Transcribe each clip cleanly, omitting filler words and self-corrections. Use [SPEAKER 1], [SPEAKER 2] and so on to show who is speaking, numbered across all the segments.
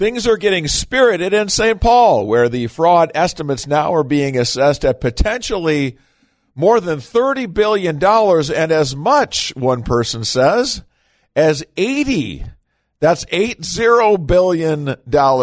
[SPEAKER 1] Things are getting spirited in St. Paul, where the fraud estimates now are being assessed at potentially more than $30 billion and as much, one person says, as 80. That's $80 billion.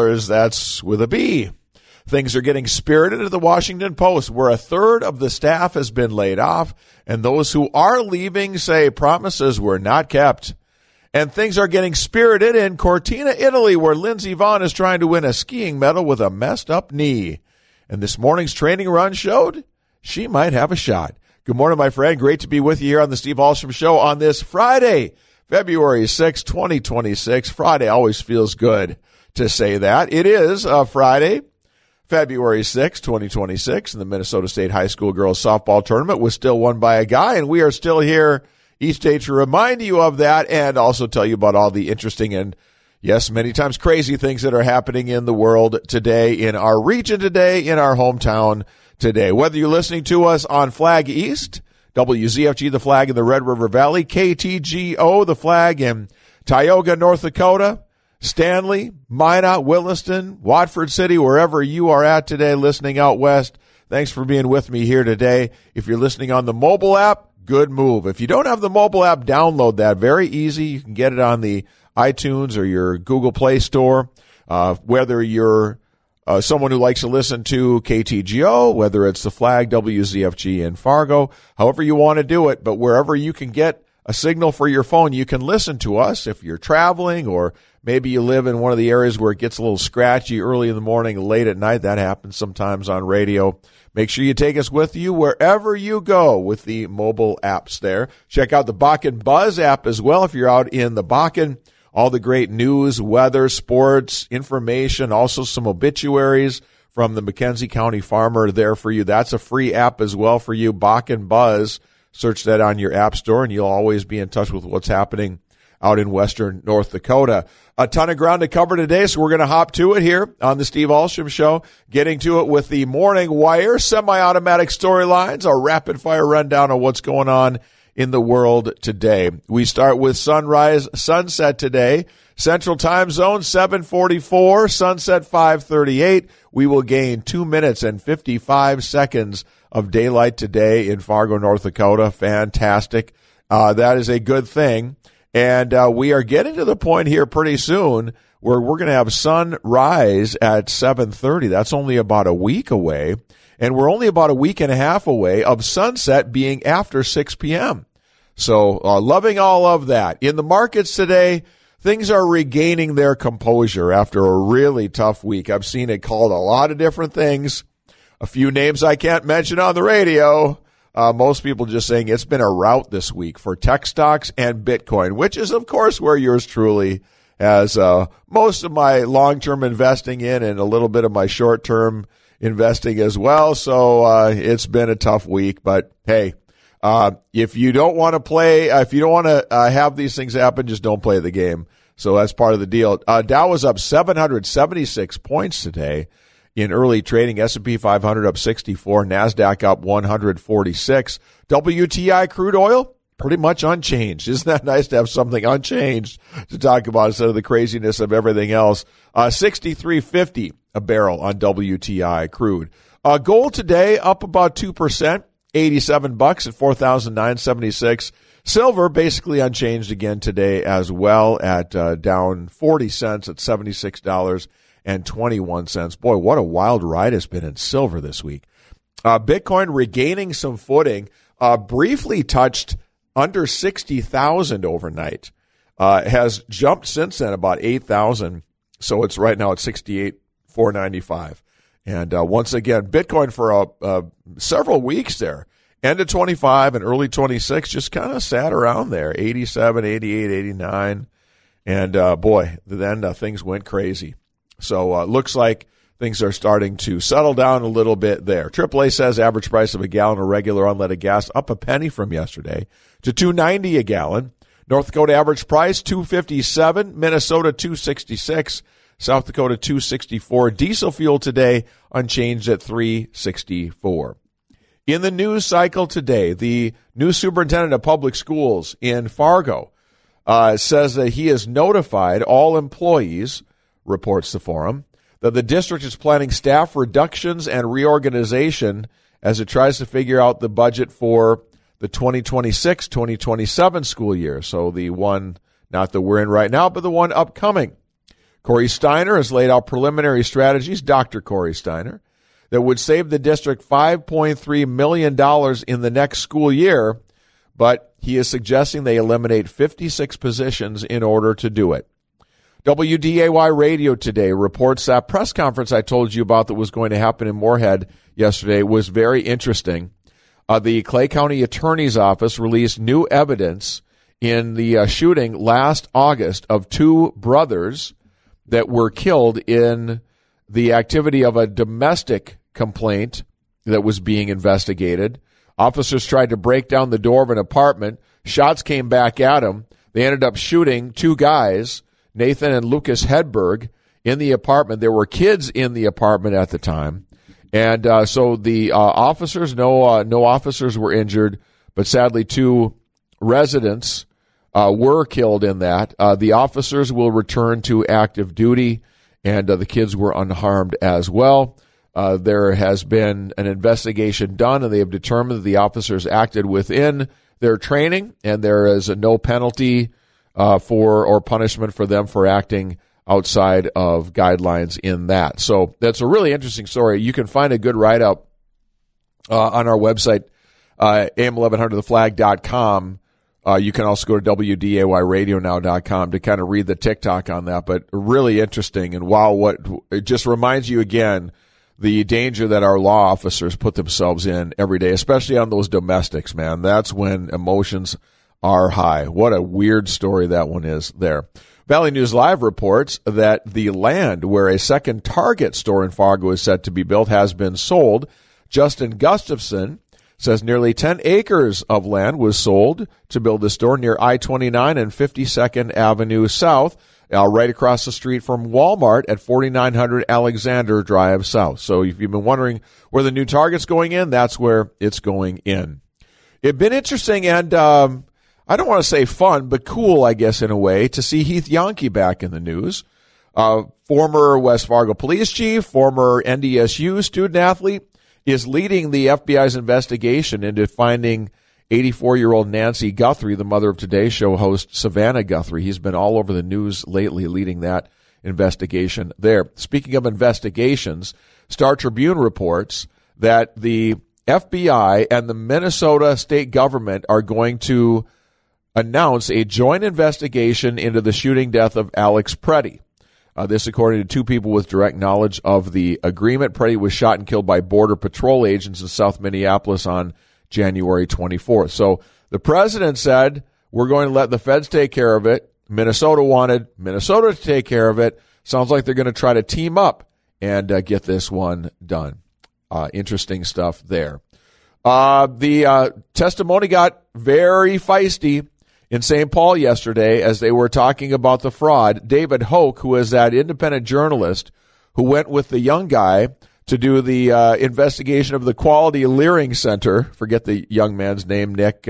[SPEAKER 1] That's with a B. Things are getting spirited at the Washington Post, where a third of the staff has been laid off, and those who are leaving say promises were not kept. And things are getting spirited in Cortina, Italy, where Lindsey Vonn is trying to win a skiing medal with a messed up knee. And this morning's training run showed she might have a shot. Good morning, my friend. Great to be with you here on the Steve Ahlstrom Show on this Friday, February 6, 2026. Friday always feels good to say that. It is a Friday, February 6, 2026, and the Minnesota State High School Girls Softball Tournament was still won by a guy, and we are still here each day to remind you of that and also tell you about all the interesting and, yes, many times crazy things that are happening in the world today, in our region today, in our hometown today. Whether you're listening to us on Flag East, WZFG, the Flag in the Red River Valley, KTGO, the Flag in Tioga, North Dakota, Stanley, Minot, Williston, Watford City, wherever you are at today listening out west, thanks for being with me here today. If you're listening on the mobile app, good move. If you don't have the mobile app, download that. Very easy. You can get it on the iTunes or your Google Play Store. Whether you're someone who likes to listen to KTGO, whether it's the Flag, WZFG in Fargo, however you want to do it, but wherever you can get a signal for your phone, you can listen to us. If you're traveling or maybe you live in one of the areas where it gets a little scratchy early in the morning, late at night, that happens sometimes on radio. Make sure you take us with you wherever you go with the mobile apps there. Check out the Bakken Buzz app as well if you're out in the Bakken. All the great news, weather, sports, information, also some obituaries from the McKenzie County Farmer there for you. That's a free app as well for you, Bakken Buzz. Search that on your app store, and you'll always be in touch with what's happening out in western North Dakota. A ton of ground to cover today, so we're going to hop to it here on the Steve Ahlstrom Show, getting to it with the Morning Wire, semi-automatic storylines, our rapid-fire rundown of what's going on in the world today. We start with sunrise, sunset today. Central Time Zone, 7:44, sunset 5:38. We will gain 2 minutes and 55 seconds of daylight today in Fargo, North Dakota. Fantastic. That is a good thing. And we are getting to the point here pretty soon where we're going to have sunrise at 7:30. That's only about a week away. And we're only about a week and a half away of sunset being after 6 p.m. So loving all of that. In the markets today, things are regaining their composure after a really tough week. I've seen it called a lot of different things. A few names I can't mention on the radio. Most people just saying it's been a rout this week for tech stocks and Bitcoin, which is, of course, where yours truly has most of my long-term investing in and a little bit of my short-term investing as well. So it's been a tough week. But, hey, if you don't want to play, if you don't want to have these things happen, just don't play the game. So that's part of the deal. Dow was up 776 points today. In early trading, S&P 500 up 64, NASDAQ up 146. WTI crude oil, pretty much unchanged. Isn't that nice to have something unchanged to talk about instead of the craziness of everything else? 63.50 a barrel on WTI crude. Gold today up about 2%, $87 at $4,976. Silver basically unchanged again today as well at down 40 cents at $76.21. Boy, what a wild ride it's been in silver this week. Bitcoin regaining some footing, briefly touched under 60,000 overnight. Has jumped since then about 8,000. So it's right now at 68,495. And once again, Bitcoin for several weeks there, end of 25 and early 26, just kind of sat around there, 87, 88, 89. And boy, then things went crazy. So looks like things are starting to settle down a little bit there. AAA says average price of a gallon of regular unleaded gas up a penny from yesterday to $2.90 a gallon. North Dakota average price $2.57, Minnesota $2.66, South Dakota $2.64. Diesel fuel today unchanged at $3.64. In the news cycle today, the new superintendent of public schools in Fargo says that he has notified all employees reports the Forum, that the district is planning staff reductions and reorganization as it tries to figure out the budget for the 2026-2027 school year. So the one, not that we're in right now, but the one upcoming. Corey Steiner has laid out preliminary strategies, Dr. Corey Steiner, that would save the district $5.3 million in the next school year, but he is suggesting they eliminate 56 positions in order to do it. WDAY Radio today reports that press conference I told you about that was going to happen in Moorhead yesterday was very interesting. The Clay County Attorney's Office released new evidence in the shooting last August of two brothers that were killed in the activity of a domestic complaint that was being investigated. Officers tried to break down the door of an apartment. Shots came back at them. They ended up shooting two guys, Nathan and Lucas Hedberg, in the apartment. There were kids in the apartment at the time. And so the officers, no officers were injured, but sadly two residents were killed in that. The officers will return to active duty, and the kids were unharmed as well. There has been an investigation done, and they have determined that the officers acted within their training, and there is no penalty for or punishment for them for acting outside of guidelines in that. So that's a really interesting story. You can find a good write-up on our website, am1100theflag.com. You can also go to WDAYradionow.com to kind of read the TikTok on that, but really interesting. And wow, it just reminds you again the danger that our law officers put themselves in every day, especially on those domestics, man. That's when emotions are high. What a weird story that one is there. Valley News Live reports that the land where a second Target store in Fargo is set to be built has been sold. Justin Gustafson says nearly 10 acres of land was sold to build the store near I-29 and 52nd Avenue South, right across the street from Walmart at 4900 Alexander Drive South. So if you've been wondering where the new Target's going in, that's where it's going in. It's been interesting and I don't want to say fun, but cool, I guess, in a way, to see Heath Yonke back in the news. Former West Fargo police chief, former NDSU student athlete, is leading the FBI's investigation into finding 84-year-old Nancy Guthrie, the mother of Today Show host Savannah Guthrie. He's been all over the news lately leading that investigation there. Speaking of investigations, Star Tribune reports that the FBI and the Minnesota state government are going to announce a joint investigation into the shooting death of Alex Preddy. This according to two people with direct knowledge of the agreement. Preddy was shot and killed by Border Patrol agents in South Minneapolis on January 24th. So the president said, we're going to let the feds take care of it. Minnesota wanted Minnesota to take care of it. Sounds like they're going to try to team up and get this one done. Interesting stuff there. The testimony got very feisty in St. Paul yesterday as they were talking about the fraud. David Hoke, who is that independent journalist who went with the young guy to do the investigation of the Quality Leering Center. Forget the young man's name, Nick.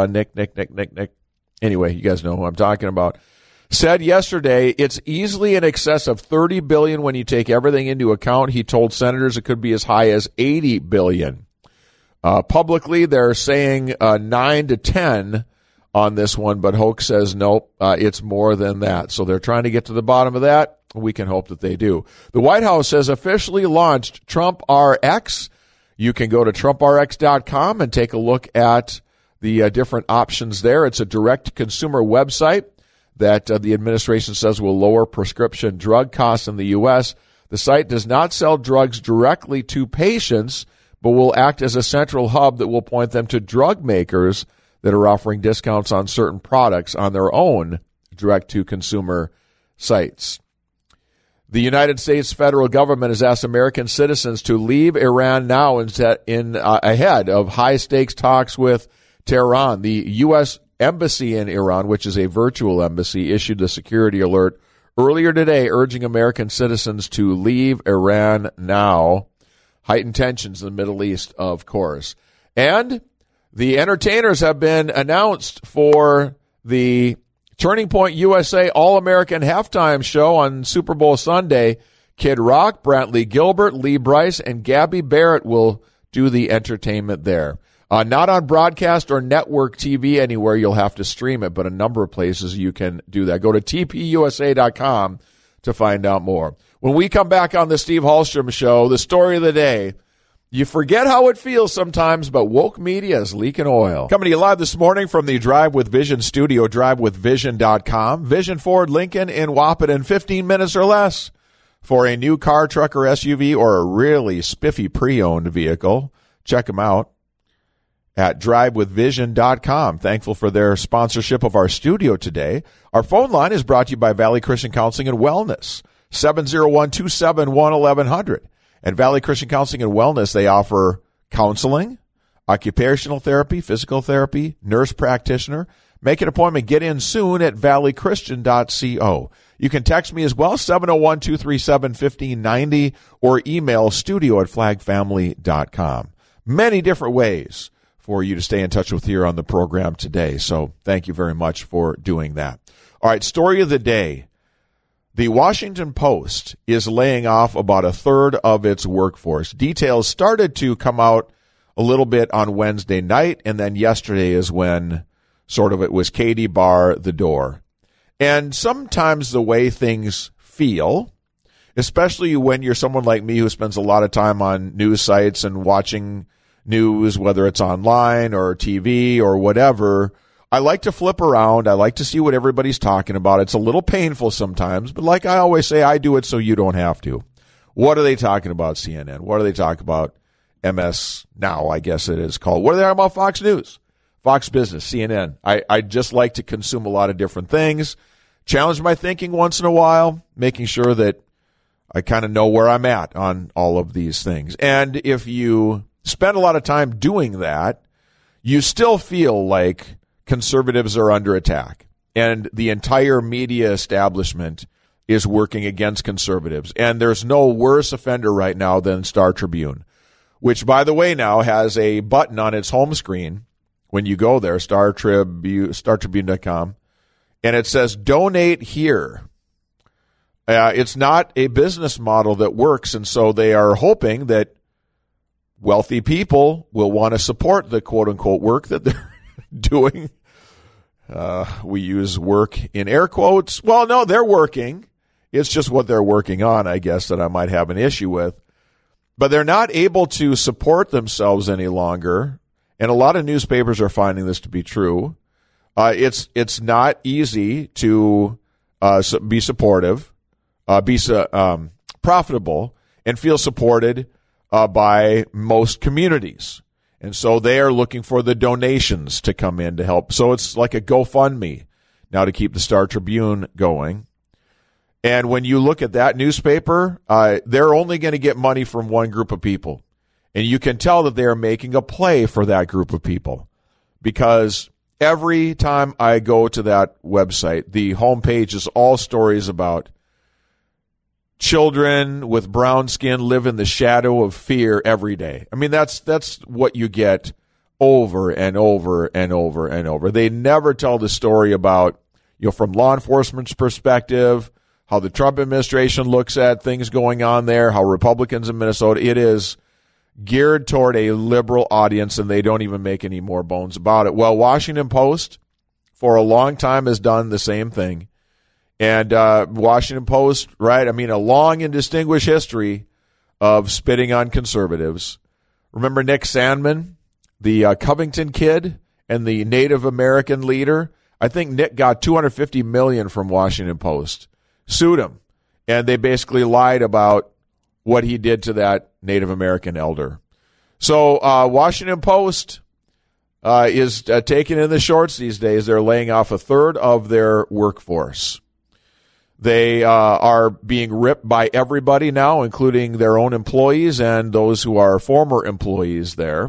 [SPEAKER 1] Anyway, you guys know who I'm talking about. Said yesterday it's easily in excess of $30 billion when you take everything into account. He told senators it could be as high as $80 billion. Publicly, they're saying 9 to 10 on this one, but Hoke says nope, it's more than that. So they're trying to get to the bottom of that. We can hope that they do. The White House has officially launched Trump RX. You can go to TrumpRx.com and take a look at the different options there. It's a direct-to-consumer website that the administration says will lower prescription drug costs in the U.S. The site does not sell drugs directly to patients, but will act as a central hub that will point them to drug makers that are offering discounts on certain products on their own direct-to-consumer sites. The United States federal government has asked American citizens to leave Iran now ahead of high-stakes talks with Tehran. The U.S. Embassy in Iran, which is a virtual embassy, issued a security alert earlier today urging American citizens to leave Iran now. Heightened tensions in the Middle East, of course. And the entertainers have been announced for the Turning Point USA All-American Halftime Show on Super Bowl Sunday. Kid Rock, Brantley Gilbert, Lee Brice, and Gabby Barrett will do the entertainment there. Not on broadcast or network TV anywhere. You'll have to stream it, but a number of places you can do that. Go to tpusa.com to find out more. When we come back on the Steve Hallstrom Show, the story of the day, you forget how it feels sometimes, but woke media is leaking oil. Coming to you live this morning from the Drive with Vision studio, drivewithvision.com. Vision Ford Lincoln in Wahpeton in 15 minutes or less. For a new car, truck, or SUV, or a really spiffy pre-owned vehicle, check them out at drivewithvision.com. Thankful for their sponsorship of our studio today. Our phone line is brought to you by Valley Christian Counseling and Wellness, 701-271-1100. At Valley Christian Counseling and Wellness, they offer counseling, occupational therapy, physical therapy, nurse practitioner. Make an appointment. Get in soon at valleychristian.co. You can text me as well, 701-237-1590, or email studio@flagfamily.com. Many different ways for you to stay in touch with here on the program today. So thank you very much for doing that. All right, story of the day. The Washington Post is laying off about a third of its workforce. Details started to come out a little bit on Wednesday night, and then yesterday is when sort of it was Katie bar the door. And sometimes the way things feel, especially when you're someone like me who spends a lot of time on news sites and watching news, whether it's online or TV or whatever, I like to flip around. I like to see what everybody's talking about. It's a little painful sometimes, but like I always say, I do it so you don't have to. What are they talking about, CNN? What are they talking about, MS Now, I guess it is called? What are they talking about, Fox News, Fox Business, CNN? I just like to consume a lot of different things, challenge my thinking once in a while, making sure that I kind of know where I'm at on all of these things. And if you spend a lot of time doing that, you still feel like conservatives are under attack, and the entire media establishment is working against conservatives. And there's no worse offender right now than Star Tribune, which, by the way, now has a button on its home screen when you go there, StarTribune.com, and it says donate here. It's not a business model that works, and so they are hoping that wealthy people will want to support the quote-unquote work that they're doing. We use work in air quotes. Well, no, they're working. It's just what they're working on, I guess, that I might have an issue with. But they're not able to support themselves any longer, and a lot of newspapers are finding this to be true. It's not easy to be supportive, be profitable, and feel supported by most communities. And so they are looking for the donations to come in to help. So it's like a GoFundMe now to keep the Star Tribune going. And when you look at that newspaper, they're only going to get money from one group of people. And you can tell that they are making a play for that group of people, because every time I go to that website, the homepage is all stories about children with brown skin live in the shadow of fear every day. I mean, that's what you get over and over and over and over. They never tell the story about, from law enforcement's perspective, how the Trump administration looks at things going on there, how Republicans in Minnesota, it is geared toward a liberal audience, and they don't even make any more bones about it. Well, Washington Post for a long time has done the same thing. And Washington Post, right, I mean, a long and distinguished history of spitting on conservatives. Remember Nick Sandmann, the Covington kid and the Native American leader? I think Nick got $250 million from Washington Post, sued him, and they basically lied about what he did to that Native American elder. So Washington Post is taking in the shorts these days. They're laying off a third of their workforce. They are being ripped by everybody now, including their own employees and those who are former employees there.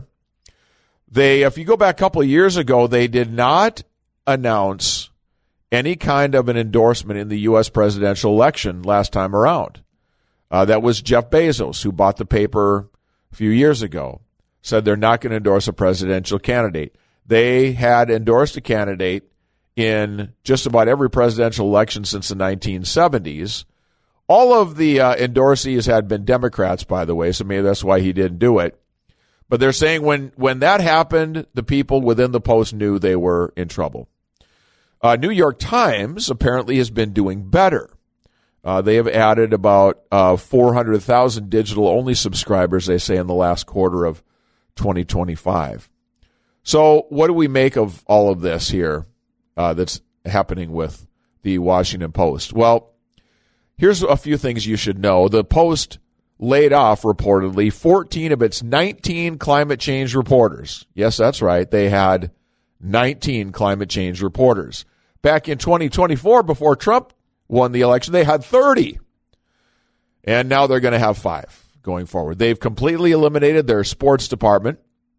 [SPEAKER 1] If you go back a couple of years ago, they did not announce any kind of an endorsement in the U.S. presidential election last time around. That was Jeff Bezos, who bought the paper a few years ago, said they're not going to endorse a presidential candidate. They had endorsed a candidate in just about every presidential election since the 1970s. All of the endorsees had been Democrats, by the way, so maybe that's why he didn't do it. But they're saying when that happened, the people within the Post knew they were in trouble. New York Times apparently has been doing better. They have added about 400,000 digital-only subscribers, they say, in the last quarter of 2025. So what do we make of all of this here that's happening with the Washington Post? Well, here's a few things you should know. The Post laid off, reportedly, 14 of its 19 climate change reporters. Yes, that's right. They had 19 climate change reporters. Back in 2024, before Trump won the election, they had 30. And now they're going to have 5 going forward. They've completely eliminated their sports department.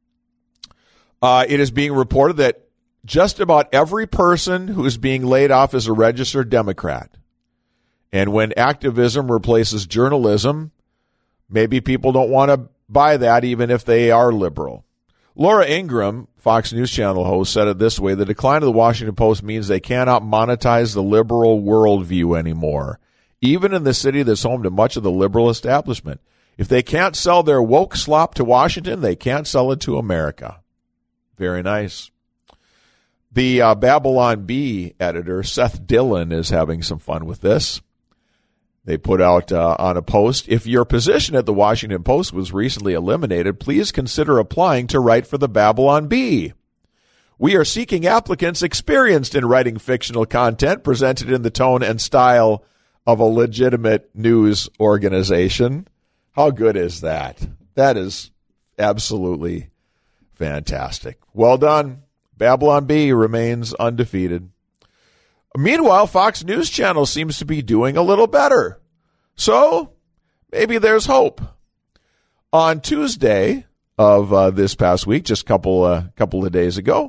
[SPEAKER 1] It is being reported that just about every person who is being laid off is a registered Democrat. And when activism replaces journalism, maybe people don't want to buy that even if they are liberal. Laura Ingraham, Fox News Channel host, said it this way: the decline of the Washington Post means they cannot monetize the liberal worldview anymore, even in the city that's home to much of the liberal establishment. If they can't sell their woke slop to Washington, they can't sell it to America. Very nice. The Babylon Bee editor, Seth Dillon, is having some fun with this. They put out on a post, if your position at the Washington Post was recently eliminated, please consider applying to write for the Babylon Bee. We are seeking applicants experienced in writing fictional content presented in the tone and style of a legitimate news organization. How good is that? That is absolutely fantastic. Well done. Babylon Bee remains undefeated. Meanwhile, Fox News Channel seems to be doing a little better. So maybe there's hope. On Tuesday of this past week, just a couple of days ago,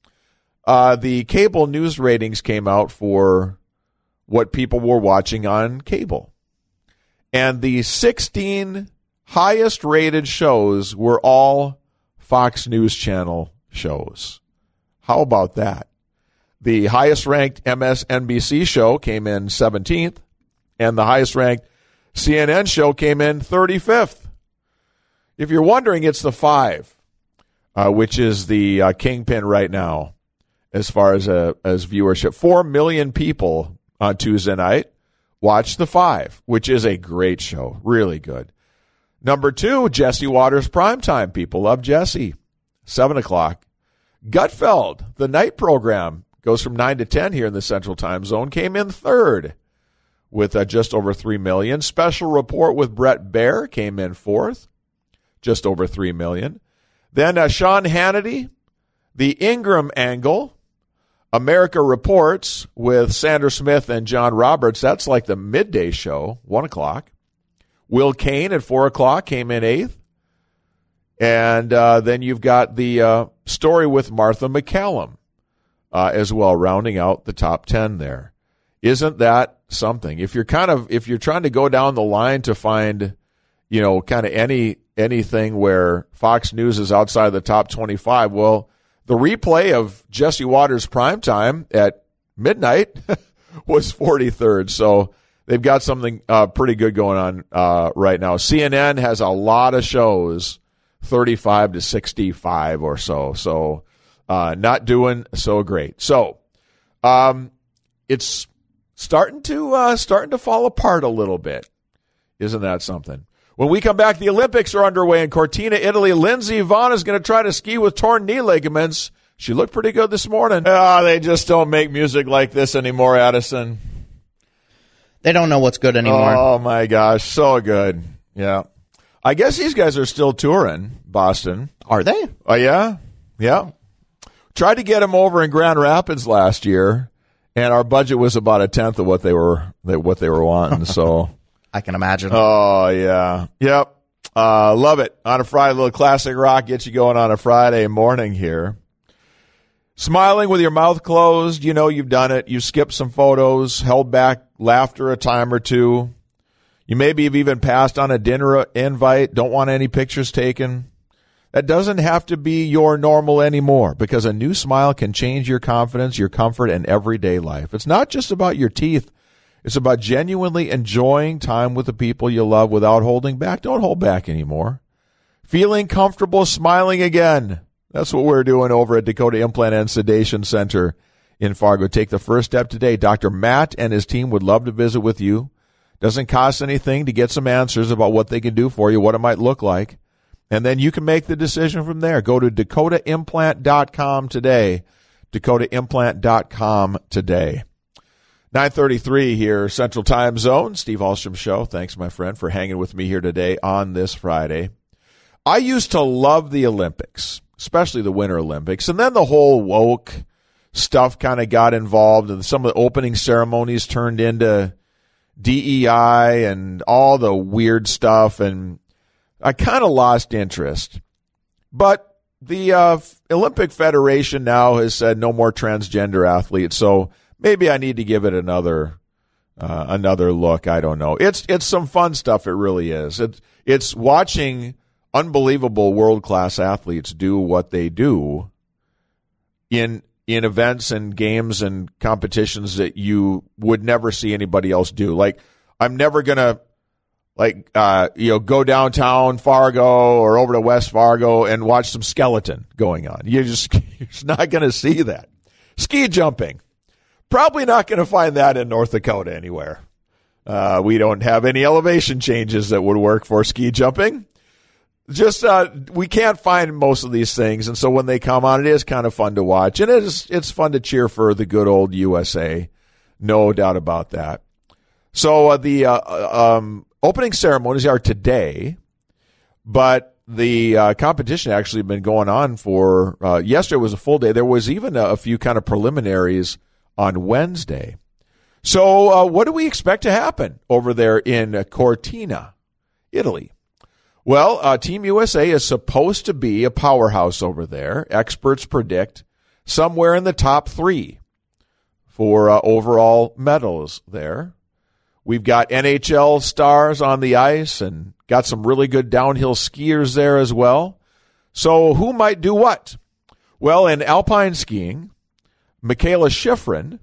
[SPEAKER 1] the cable news ratings came out for what people were watching on cable. And the 16 highest rated shows were all Fox News Channel shows. How about that? The highest-ranked MSNBC show came in 17th, and the highest-ranked CNN show came in 35th. If you're wondering, it's the 5, which is the kingpin right now as far as viewership. 4 million people on Tuesday night watched the 5, which is a great show, really good. Number 2, Jesse Watters Primetime. People love Jesse. 7 o'clock. Gutfeld, the night program, goes from 9 to 10 here in the Central Time Zone, came in 3rd with just over 3 million. Special Report with Brett Baer came in 4th, just over 3 million. Then Sean Hannity, The Ingram Angle, America Reports with Sandra Smith and John Roberts. That's like the midday show, 1 o'clock. Will Cain at 4 o'clock came in 8th. And then you've got the story with Martha McCallum as well, rounding out the top 10 there. Isn't that something? If you're trying to go down the line to find, kind of anything where Fox News is outside the top 25, well, the replay of Jesse Watters Primetime at midnight was 43rd. So they've got something pretty good going on right now. CNN has a lot of shows, 35 to 65 or so. So not doing so great. So it's starting to fall apart a little bit. Isn't that something? When we come back, the Olympics are underway in Cortina, Italy. Lindsey Vonn is going to try to ski with torn knee ligaments. She looked pretty good this morning. They just don't make music like this anymore, Addison.
[SPEAKER 2] They don't know what's good anymore.
[SPEAKER 1] Oh, my gosh. So good. Yeah. I guess these guys are still touring Boston.
[SPEAKER 2] Are they?
[SPEAKER 1] Oh, yeah. Yeah. Tried to get them over in Grand Rapids last year, and our budget was about a tenth of what they were wanting. So
[SPEAKER 2] I can imagine.
[SPEAKER 1] Oh, yeah. Yep. Love it. On a Friday, a little classic rock gets you going on a Friday morning here. Smiling with your mouth closed, you've done it. You skipped some photos, held back laughter a time or two. You maybe have even passed on a dinner invite, don't want any pictures taken. That doesn't have to be your normal anymore, because a new smile can change your confidence, your comfort, and everyday life. It's not just about your teeth. It's about genuinely enjoying time with the people you love without holding back. Don't hold back anymore. Feeling comfortable smiling again. That's what we're doing over at Dakota Implant and Sedation Center in Fargo. Take the first step today. Dr. Matt and his team would love to visit with you. Doesn't cost anything to get some answers about what they can do for you, what it might look like. And then you can make the decision from there. Go to DakotaImplant.com today. DakotaImplant.com today. 9:33 here, Central Time Zone. Steve Ahlstrom Show. Thanks, my friend, for hanging with me here today on this Friday. I used to love the Olympics, especially the Winter Olympics. And then the whole woke stuff kind of got involved, and some of the opening ceremonies turned into DEI and all the weird stuff, and I kind of lost interest. But the Olympic Federation now has said no more transgender athletes, so maybe I need to give it another look. I don't know. It's some fun stuff. It really is. It's watching unbelievable world-class athletes do what they do in events and games and competitions that you would never see anybody else do. Like, I'm never gonna go downtown Fargo or over to West Fargo and watch some skeleton going on. You're just not going to see that. Ski jumping. Probably not going to find that in North Dakota anywhere. We don't have any elevation changes that would work for ski jumping. Just we can't find most of these things, and so when they come on, it is kind of fun to watch, and it's fun to cheer for the good old USA, no doubt about that. So the opening ceremonies are today, but the competition actually been going on for yesterday was a full day. There was even a few kind of preliminaries on Wednesday. So what do we expect to happen over there in Cortina, Italy? Well, Team USA is supposed to be a powerhouse over there. Experts predict somewhere in the top 3 for overall medals there. We've got NHL stars on the ice and got some really good downhill skiers there as well. So who might do what? Well, in alpine skiing, Michaela Schifrin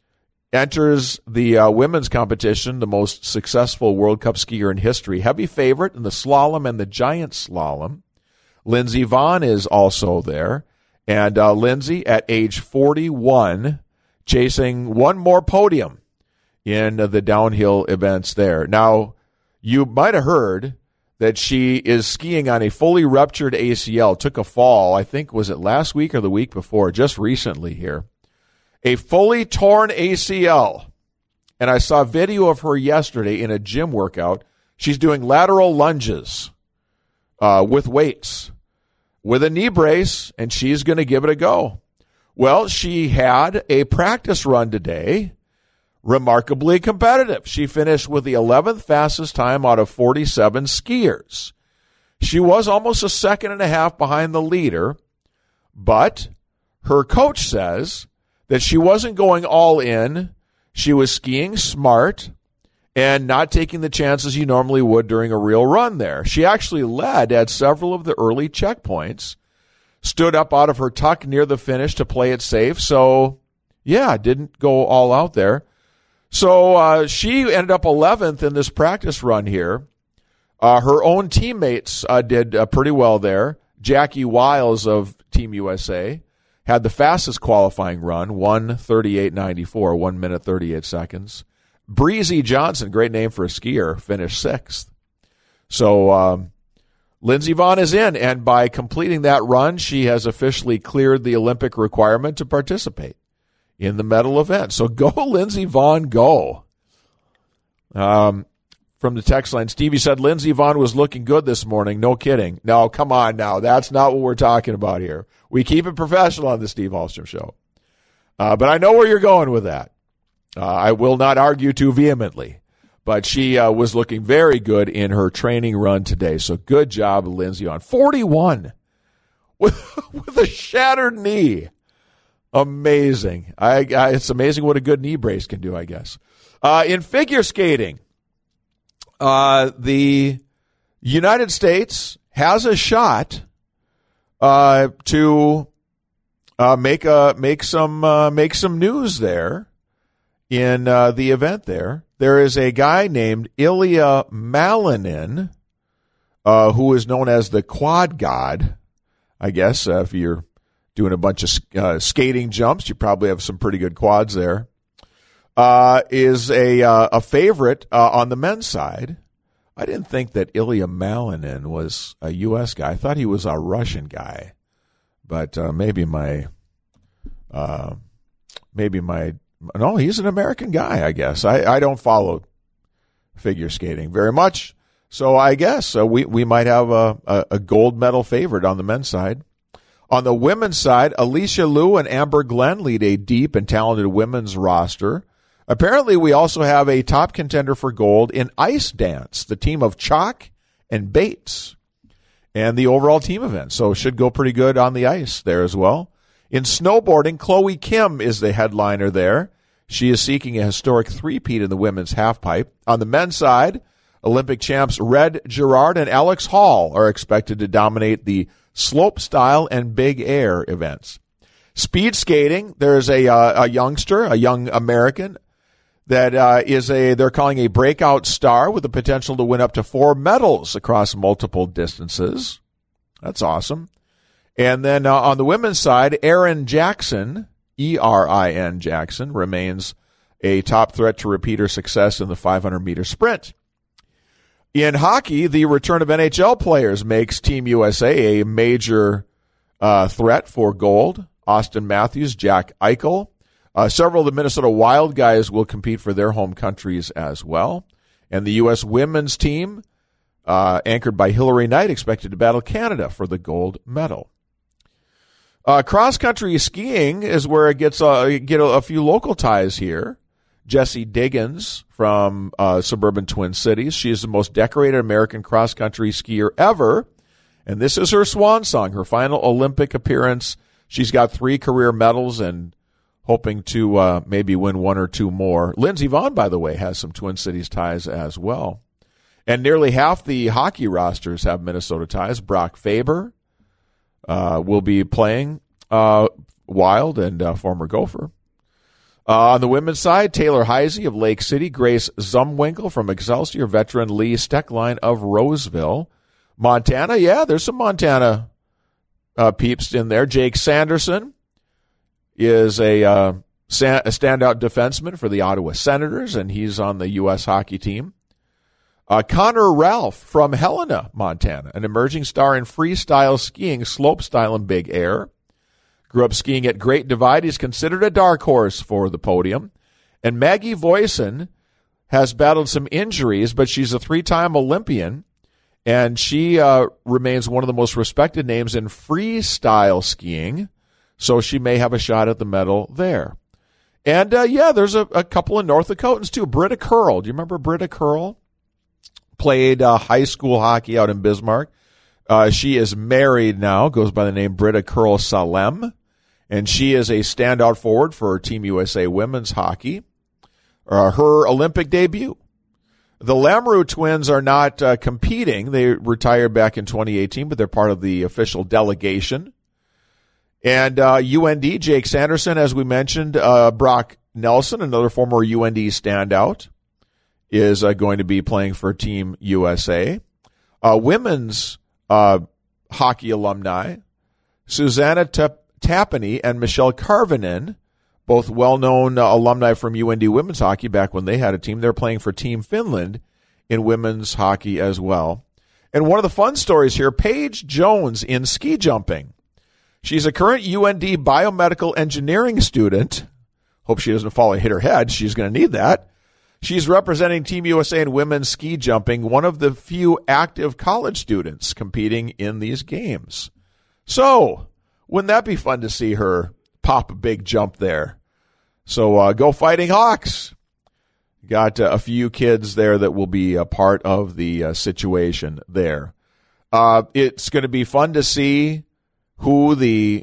[SPEAKER 1] enters the women's competition, the most successful World Cup skier in history. Heavy favorite in the slalom and the giant slalom. Lindsey Vonn is also there. And Lindsey, at age 41, chasing one more podium in the downhill events there. Now, you might have heard that she is skiing on a fully ruptured ACL, took a fall, I think, was it last week or the week before, just recently here. A fully torn ACL. And I saw a video of her yesterday in a gym workout. She's doing lateral lunges with weights, with a knee brace, and she's going to give it a go. Well, she had a practice run today, remarkably competitive. She finished with the 11th fastest time out of 47 skiers. She was almost a second and a half behind the leader, but her coach says that she wasn't going all in. She was skiing smart and not taking the chances you normally would during a real run there. She actually led at several of the early checkpoints, stood up out of her tuck near the finish to play it safe. So, yeah, didn't go all out there. So she ended up 11th in this practice run here. Her own teammates did pretty well there. Jackie Wiles of Team USA had the fastest qualifying run, 1:38.94, 1 minute 38 seconds. Breezy Johnson, great name for a skier, finished 6th. So Lindsey Vonn is in, and by completing that run, she has officially cleared the Olympic requirement to participate in the medal event. So go, Lindsey Vonn, go. From the text line, Stevie said Lindsey Vonn was looking good this morning. No kidding. No, come on now. That's not what we're talking about here. We keep it professional on the Steve Ahlstrom Show. But I know where you're going with that. I will not argue too vehemently. But she was looking very good in her training run today. So good job, Lindsey Vonn. 41 with a shattered knee. Amazing. It's amazing what a good knee brace can do, I guess. In figure skating, the United States has a shot to make some news there in the event there. There is a guy named Ilya Malinin, who is known as the Quad God. I guess if you're doing a bunch of skating jumps, you probably have some pretty good quads there. Is a favorite on the men's side. I didn't think that Ilya Malinin was a U.S. guy. I thought he was a Russian guy, but maybe my no, he's an American guy, I guess. I don't follow figure skating very much, so I guess we might have a gold medal favorite on the men's side. On the women's side, Alicia Liu and Amber Glenn lead a deep and talented women's roster. Apparently, we also have a top contender for gold in ice dance, the team of Chalk and Bates, and the overall team event. So should go pretty good on the ice there as well. In snowboarding, Chloe Kim is the headliner there. She is seeking a historic three-peat in the women's halfpipe. On the men's side, Olympic champs Red Gerard and Alex Hall are expected to dominate the slope style and big air events. Speed skating, there's a youngster, a young American, that they're calling a breakout star with the potential to win up to 4 medals across multiple distances. That's awesome. And then on the women's side, Erin Jackson, E-R-I-N Jackson, remains a top threat to repeat her success in the 500-meter sprint. In hockey, the return of NHL players makes Team USA a major threat for gold. Austin Matthews, Jack Eichel. Several of the Minnesota Wild guys will compete for their home countries as well. And the U.S. women's team, anchored by Hillary Knight, expected to battle Canada for the gold medal. Cross-country skiing is where it gets a few local ties here. Jessie Diggins from suburban Twin Cities. She is the most decorated American cross-country skier ever. And this is her swan song, her final Olympic appearance. She's got 3 career medals and hoping to maybe win 1 or 2 more. Lindsey Vonn, by the way, has some Twin Cities ties as well. And nearly half the hockey rosters have Minnesota ties. Brock Faber will be playing Wild and former Gopher. On the women's side, Taylor Heisey of Lake City, Grace Zumwinkle from Excelsior, veteran Lee Steckline of Roseville. Montana, yeah, there's some Montana peeps in there. Jake Sanderson is a standout defenseman for the Ottawa Senators, and he's on the U.S. hockey team. Connor Ralph from Helena, Montana, an emerging star in freestyle skiing, slopestyle, and big air. Grew up skiing at Great Divide. He's considered a dark horse for the podium. And Maggie Voisin has battled some injuries, but she's a 3-time Olympian, and she remains one of the most respected names in freestyle skiing, so she may have a shot at the medal there. And, there's a couple of North Dakotans, too. Britta Curl. Do you remember Britta Curl? Played high school hockey out in Bismarck. She is married now, goes by the name Britta Curl Salem, and she is a standout forward for Team USA women's hockey. Her Olympic debut. The Lamoureux twins are not competing. They retired back in 2018, but they're part of the official delegation. And UND, Jake Sanderson, as we mentioned, Brock Nelson, another former UND standout, is going to be playing for Team USA. Women's hockey alumni, Susanna Tapani and Michelle Karvinen, both well-known alumni from UND women's hockey back when they had a team. They're playing for Team Finland in women's hockey as well. And one of the fun stories here, Paige Jones in ski jumping. She's a current UND biomedical engineering student. Hope she doesn't fall and hit her head. She's going to need that. She's representing Team USA in women's ski jumping, one of the few active college students competing in these games. So, wouldn't that be fun to see her pop a big jump there? So, go Fighting Hawks. Got a few kids there that will be a part of the situation there. It's going to be fun to see who the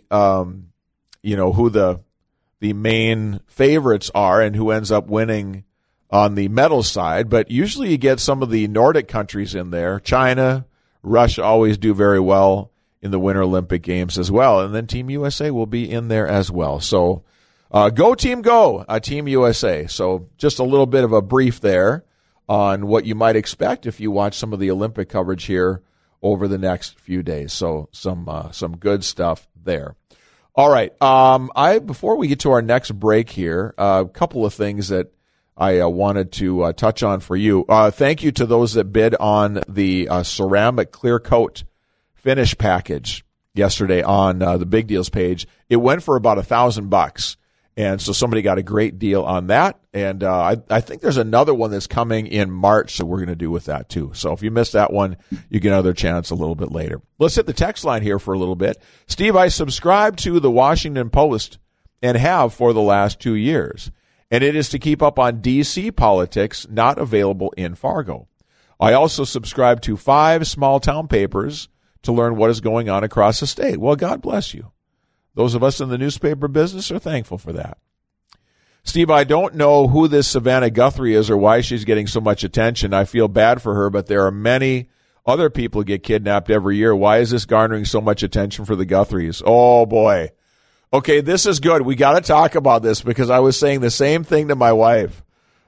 [SPEAKER 1] main favorites are and who ends up winning on the medal side. But usually you get some of the Nordic countries in there. China, Russia always do very well in the Winter Olympic Games as well. And then Team USA will be in there as well. So go Team Go, Team USA. So just a little bit of a brief there on what you might expect if you watch some of the Olympic coverage here over the next few days. So some good stuff there. All right. Before we get to our next break here, a couple of things that I wanted to touch on for you. Thank you to those that bid on the ceramic clear coat finish package yesterday on the Big Deals page. It went for about $1,000, and so somebody got a great deal on that. And I think there's another one that's coming in March that we're going to do with that too. So if you missed that one, you get another chance a little bit later. Let's hit the text line here for a little bit. Steve, I subscribe to the Washington Post and have for the last 2 years, and it is to keep up on D.C. politics, not available in Fargo. I also subscribe to 5 small town papers to learn what is going on across the state. Well, God bless you. Those of us in the newspaper business are thankful for that. Steve, I don't know who this Savannah Guthrie is or why she's getting so much attention. I feel bad for her, but there are many other people who get kidnapped every year. Why is this garnering so much attention for the Guthries? Oh, boy. Okay, this is good. We got to talk about this because I was saying the same thing to my wife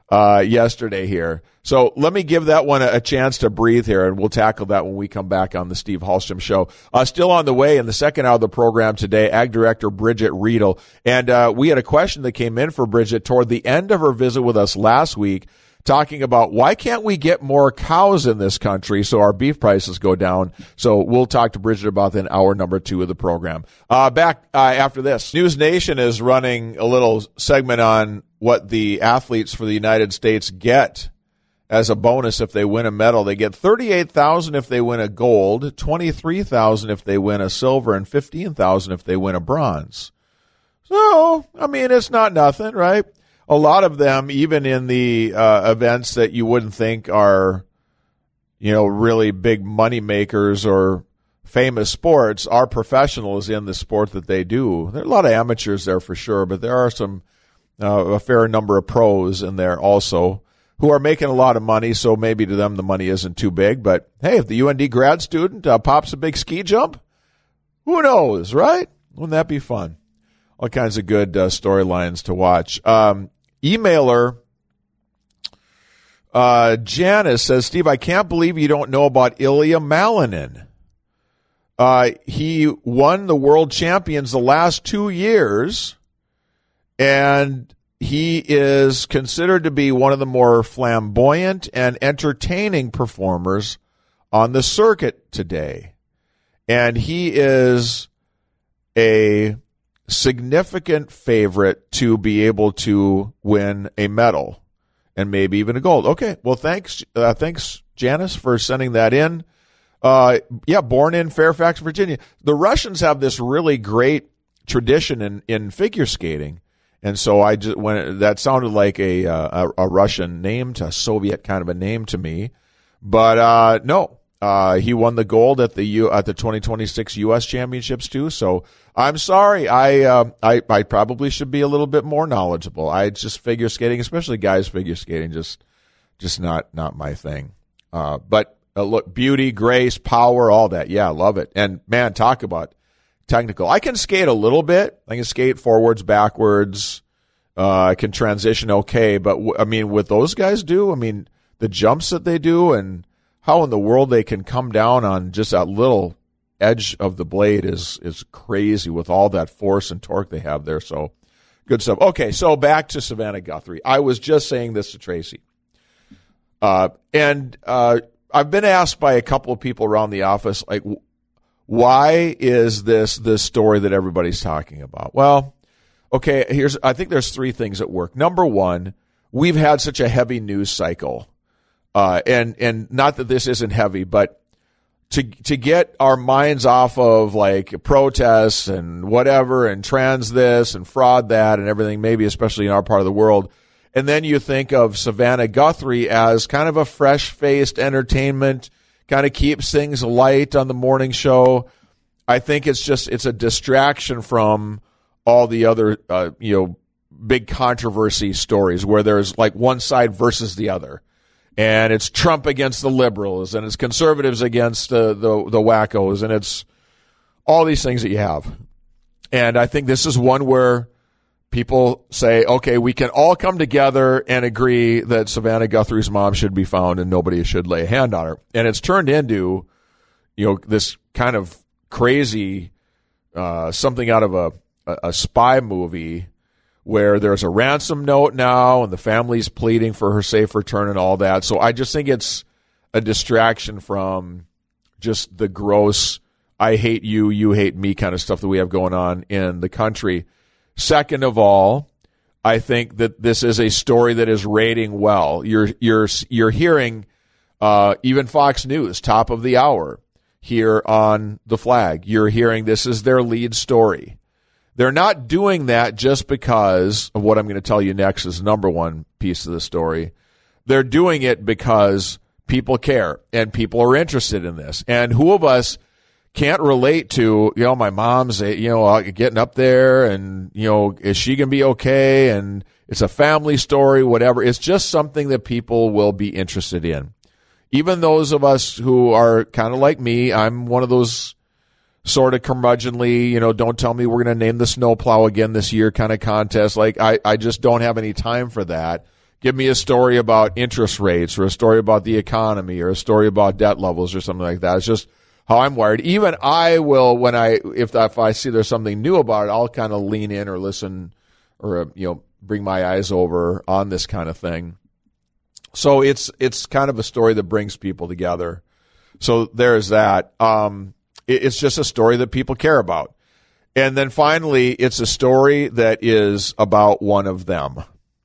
[SPEAKER 1] yesterday here. So let me give that one a chance to breathe here, and we'll tackle that when we come back on the Steve Hallstrom Show. Still on the way in the second hour of the program today, Ag Director Bridget Riedel. And we had a question that came in for Bridget toward the end of her visit with us last week, talking about why can't we get more cows in this country so our beef prices go down. So we'll talk to Bridget about that in hour number 2 of the program. Back after this. News Nation is running a little segment on what the athletes for the United States get as a bonus if they win a medal. They get $38,000 if they win a gold, $23,000 if they win a silver, and $15,000 if they win a bronze. So, I mean, it's not nothing, right? A lot of them, even in the events that you wouldn't think are, really big money makers or famous sports, are professionals in the sport that they do. There are a lot of amateurs there for sure, but there are some a fair number of pros in there also who are making a lot of money, so maybe to them the money isn't too big. But, hey, if the UND grad student pops a big ski jump, who knows, right? Wouldn't that be fun? All kinds of good storylines to watch. Emailer Janice says, Steve, I can't believe you don't know about Ilya Malinin. He won the world champions the last 2 years, and he is considered to be one of the more flamboyant and entertaining performers on the circuit today. And he is a significant favorite to be able to win a medal and maybe even a gold. Okay, well, thanks, Janice, for sending that in. Born in Fairfax, Virginia. The Russians have this really great tradition in figure skating. And so that sounded like a Russian name, to a Soviet kind of a name to me, but no, he won the gold at the 2026 U.S. Championships too. So I'm sorry, I probably should be a little bit more knowledgeable. I just figure skating, especially guys figure skating, just not my thing. But look, beauty, grace, power, all that, yeah, I love it. And man, talk about technical. I can skate a little bit. I can skate forwards, backwards. I can transition okay. But, what those guys do, the jumps that they do and how in the world they can come down on just that little edge of the blade is crazy with all that force and torque they have there. So good stuff. Okay, so back to Savannah Guthrie. I was just saying this to Tracy. And I've been asked by a couple of people around the office, like, why is this story that everybody's talking about? Well, okay, I think there's 3 things at work. Number one, we've had such a heavy news cycle. And not that this isn't heavy, but to get our minds off of like protests and whatever and trans this and fraud that and everything, maybe especially in our part of the world. And then you think of Savannah Guthrie as kind of a fresh-faced entertainment, kind of keeps things light on the morning show. I think it's a distraction from all the other, big controversy stories where there's like one side versus the other. And it's Trump against the liberals, and it's conservatives against the wackos, and it's all these things that you have. And I think this is one where people say, okay, we can all come together and agree that Savannah Guthrie's mom should be found and nobody should lay a hand on her. And it's turned into, this kind of crazy something out of a spy movie where there's a ransom note now and the family's pleading for her safe return and all that. So I just think it's a distraction from just the gross, I hate you, you hate me kind of stuff that we have going on in the country. Second of all, I think that this is a story that is rating well. You're hearing even Fox News, top of the hour, here on The Flag. You're hearing this is their lead story. They're not doing that just because of what I'm going to tell you next is the number one piece of the story. They're doing it because people care and people are interested in this. And who of us can't relate to, my mom's, getting up there and, is she going to be okay? And it's a family story, whatever. It's just something that people will be interested in. Even those of us who are kind of like me, I'm one of those sort of curmudgeonly, don't tell me we're going to name the snowplow again this year kind of contest. Like, I just don't have any time for that. Give me a story about interest rates or a story about the economy or a story about debt levels or something like that. It's just how I'm wired. Even I will, if I see there's something new about it, I'll kind of lean in or listen or, bring my eyes over on this kind of thing. So it's kind of a story that brings people together. So there's that. It's just a story that people care about. And then finally, it's a story that is about one of them.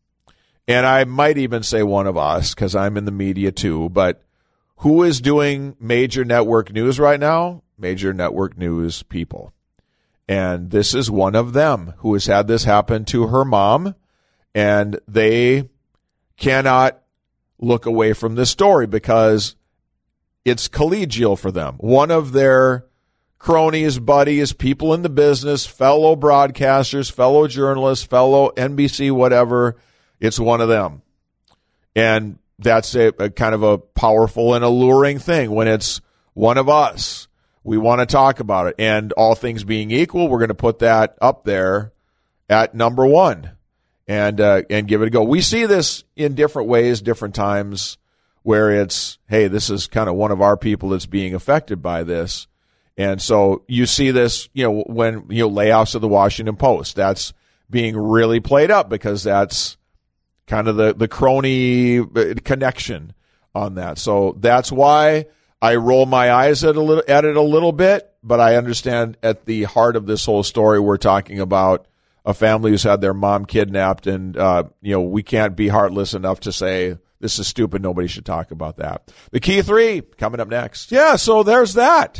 [SPEAKER 1] And I might even say one of us because I'm in the media too. But who is doing major network news right now? Major network news people. And this is one of them who has had this happen to her mom. And they cannot look away from this story because it's collegial for them. One of their cronies, buddies, people in the business, fellow broadcasters, fellow journalists, fellow NBC, whatever, it's one of them. And that's a kind of a powerful and alluring thing when it's one of us. We want to talk about it. And all things being equal, we're going to put that up there at number one and give it a go. We see this in different ways, different times, where it's, hey, this is kind of one of our people that's being affected by this. And so you see this, when, layoffs of the Washington Post, that's being really played up because that's kind of the crony connection on that. So that's why I roll my eyes at it a little bit, but I understand at the heart of this whole story, we're talking about a family who's had their mom kidnapped, and we can't be heartless enough to say this is stupid. Nobody should talk about that. The key three coming up next. Yeah, so there's that.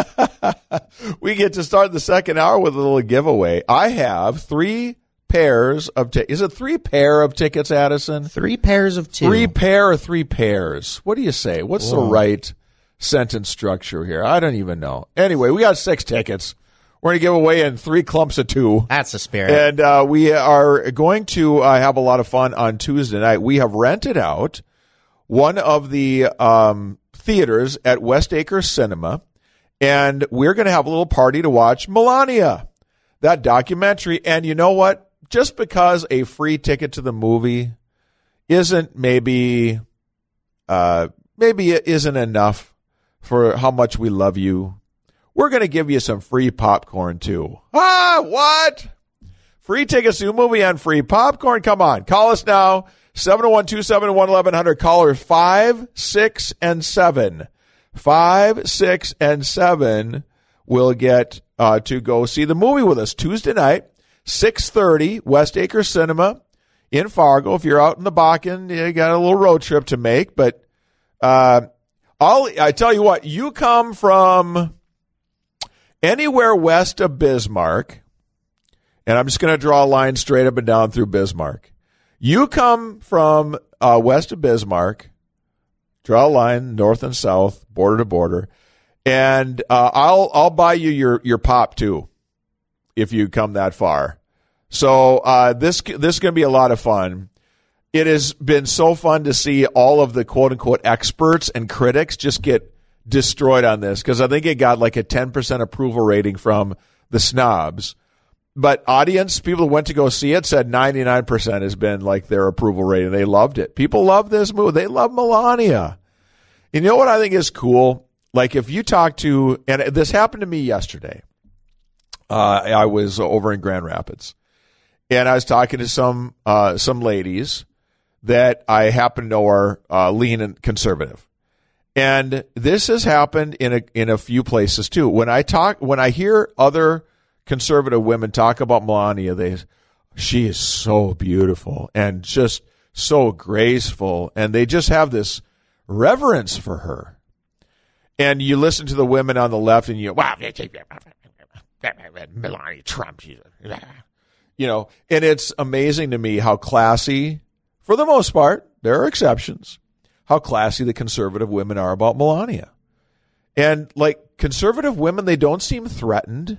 [SPEAKER 1] We get to start the second hour with a little giveaway. I have 3 pairs of tickets. Is it 3 pair of tickets, Addison?
[SPEAKER 2] 3 pairs of 2.
[SPEAKER 1] 3 pair or 3 pairs? What do you say? What's the right sentence structure here? I don't even know. Anyway, we got 6 tickets. We're going to give away in 3 clumps of 2.
[SPEAKER 2] That's the spirit.
[SPEAKER 1] And we are going to have a lot of fun on Tuesday night. We have rented out one of the theaters at West Acres Cinema, and we're going to have a little party to watch Melania, that documentary. And you know what? Just because a free ticket to the movie isn't maybe it isn't enough for how much we love you, we're going to give you some free popcorn, too. What? Free tickets to a movie and free popcorn? Come on. Call us now. 701-271-1100. Callers 5, 6, and 7. 5, 6, and 7 will get to go see the movie with us Tuesday night, 6:30, West Acres Cinema in Fargo. If you're out in the Bakken, you got a little road trip to make. But I tell you what, you come from anywhere west of Bismarck, and I'm just going to draw a line straight up and down through Bismarck. You come from west of Bismarck, draw a line north and south, border to border, and I'll buy you your pop too, if you come that far. So this is going to be a lot of fun. It has been so fun to see all of the quote unquote experts and critics just get destroyed on this because I think it got like a 10% approval rating from the snobs. But audience, people who went to go see it said 99% has been like their approval rating. They loved it. People love this movie. They love Melania. You know what I think is cool? Like if you talk to, and this happened to me yesterday. I was over in Grand Rapids, and I was talking to some ladies that I happen to know are lean and conservative. And this has happened in a few places too. When I hear other conservative women talk about Melania, she is so beautiful and just so graceful, and they just have this reverence for her. And you listen to the women on the left, and wow, Melania Trump, and it's amazing to me how classy, for the most part, there are exceptions, how classy the conservative women are about Melania. And like conservative women, they don't seem threatened.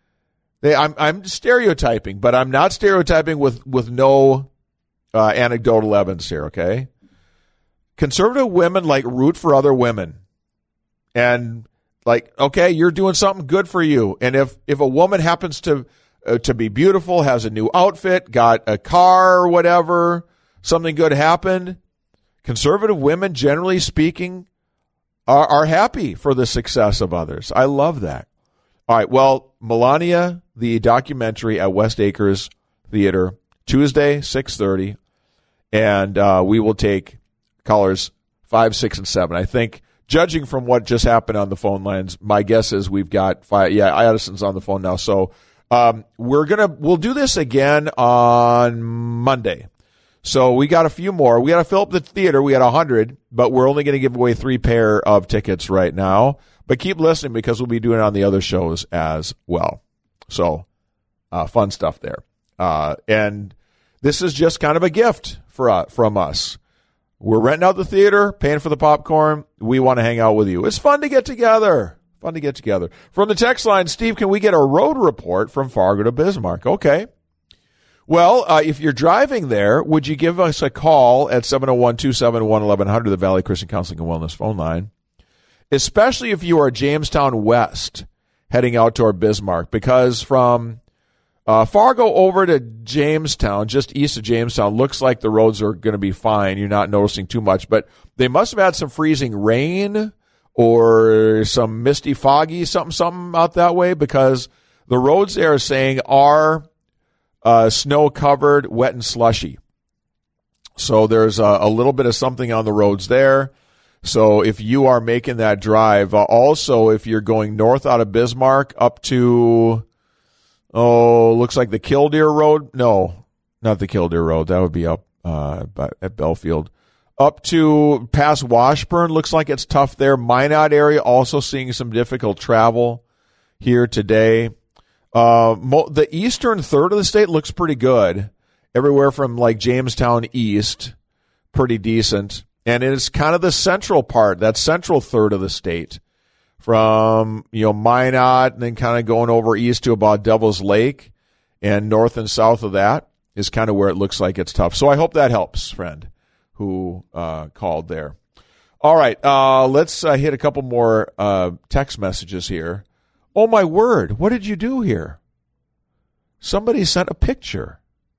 [SPEAKER 1] I'm stereotyping, but I'm not stereotyping with no anecdotal evidence here, okay? Conservative women like root for other women. And like, okay, you're doing something good for you. And if a woman happens to be beautiful, has a new outfit, got a car or whatever, something good happened, conservative women, generally speaking, are happy for the success of others. I love that. All right, well, Melania, the documentary at West Acres Theater, Tuesday, 6:30, and we will take callers 5, 6, and 7. I think, judging from what just happened on the phone lines, my guess is we've got 5. Yeah, Addison's on the phone now, so we'll do this again on Monday. So we got a few more. We got to fill up the theater. We got 100, but we're only going to give away 3 pair of tickets right now. But keep listening because we'll be doing it on the other shows as well. So fun stuff there. And this is just kind of a gift from us. We're renting out the theater, paying for the popcorn. We want to hang out with you. It's fun to get together. From the text line, Steve, can we get a road report from Fargo to Bismarck? Okay. Well, if you're driving there, would you give us a call at 701-271-1100, the Valley Christian Counseling and Wellness phone line, especially if you are Jamestown West heading out toward Bismarck, because from Fargo over to Jamestown, just east of Jamestown, looks like the roads are going to be fine. You're not noticing too much, but they must have had some freezing rain or some misty, foggy, something out that way, because the roads there are saying are snow-covered, wet and slushy. So there's a little bit of something on the roads there. So if you are making that drive, also if you're going north out of Bismarck up to, looks like the Killdeer Road. No, not the Killdeer Road. That would be up at Belfield. Up to past Washburn, looks like it's tough there. Minot area also seeing some difficult travel here today. The eastern third of the state looks pretty good. Everywhere from like Jamestown east, pretty decent. And it's kind of the central part, that central third of the state, from Minot and then kind of going over east to about Devil's Lake, and north and south of that is kind of where it looks like it's tough. So I hope that helps, friend who called there. All right, let's hit a couple more text messages here. Oh, my word. What did you do here? Somebody sent a picture.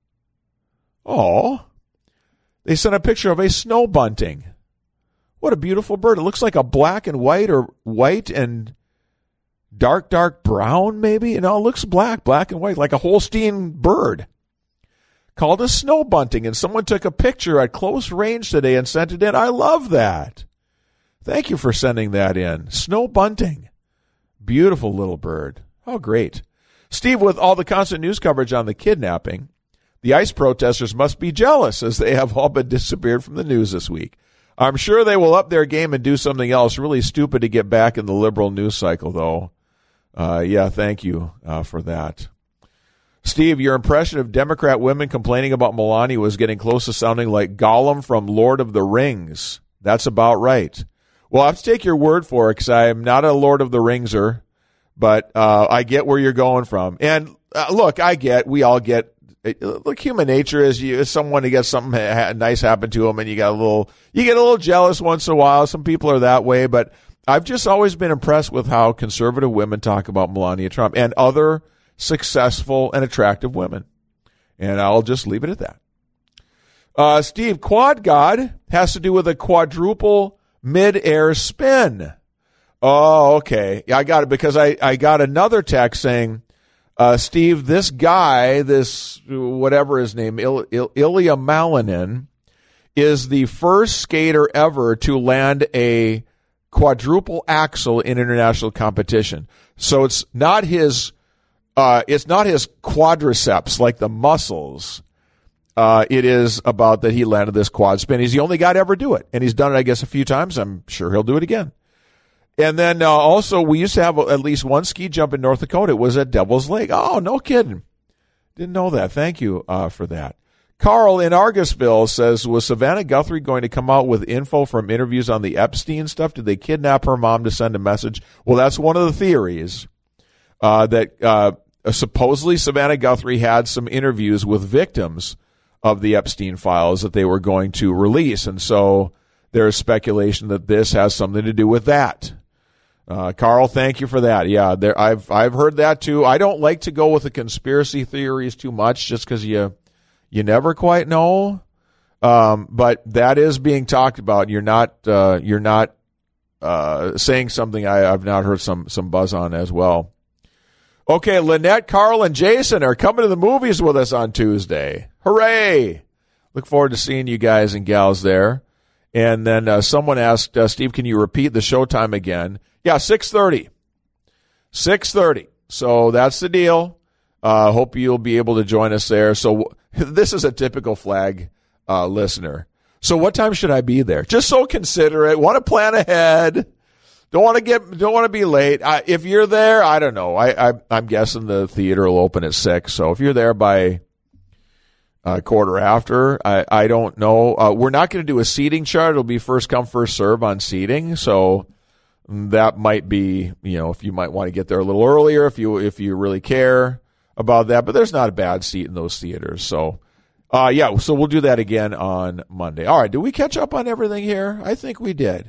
[SPEAKER 1] Oh, they sent a picture of a snow bunting. What a beautiful bird. It looks like a black and white, or white and dark brown, maybe. It looks black and white, like a Holstein bird. Called a snow bunting, and someone took a picture at close range today and sent it in. I love that. Thank you for sending that in. Snow bunting. Beautiful little bird. Oh, great. Steve, with all the constant news coverage on the kidnapping, the ICE protesters must be jealous, as they have all but disappeared from the news this week. I'm sure they will up their game and do something else. Really stupid to get back in the liberal news cycle, though. Yeah, thank you for that. Steve, your impression of Democrat women complaining about Melania was getting close to sounding like Gollum from Lord of the Rings. That's about right. Well, I have to take your word for it, because I'm not a Lord of the Ringser, but I get where you're going from. And look, we all get, look, human nature is someone who gets something nice happen to them, and you get a little jealous once in a while. Some people are that way, but I've just always been impressed with how conservative women talk about Melania Trump and other successful and attractive women. And I'll just leave it at that. Steve, Quad God has to do with a quadruple mid-air spin. Oh, okay. I got it because I got another text saying, Steve, this guy, this whatever his name, Ilya Malinin, is the first skater ever to land a quadruple axel in international competition. So it's not his quadriceps like the muscles. It is about that he landed this quad spin. He's the only guy to ever do it, and he's done it, I guess, a few times. I'm sure he'll do it again. And then also, we used to have at least one ski jump in North Dakota. It was at Devil's Lake. Oh, no kidding. Didn't know that. Thank you for that. Carl in Argusville says, was Savannah Guthrie going to come out with info from interviews on the Epstein stuff? Did they kidnap her mom to send a message? Well, that's one of the theories, that supposedly Savannah Guthrie had some interviews with victims of the Epstein files that they were going to release. And so there's speculation that this has something to do with that. Carl, thank you for that. Yeah, I've heard that too. I don't like to go with the conspiracy theories too much just because you never quite know. But that is being talked about. You're not saying something I've not heard some buzz on as well. Okay, Lynette, Carl, and Jason are coming to the movies with us on Tuesday. Hooray! Look forward to seeing you guys and gals there. And then someone asked, Steve, can you repeat the showtime again? Yeah, 6:30. 6:30. So that's the deal. Hope you'll be able to join us there. So this is a typical Flag listener. So what time should I be there? Just so considerate. Want to plan ahead. Don't want to be late. If you're there, I don't know. I'm guessing the theater will open at 6. So if you're there by quarter after, I don't know. We're not going to do a seating chart. It'll be first come, first serve on seating. So that might be, if you might want to get there a little earlier if you really care about that. But there's not a bad seat in those theaters. So, so we'll do that again on Monday. All right. Did we catch up on everything here? I think we did.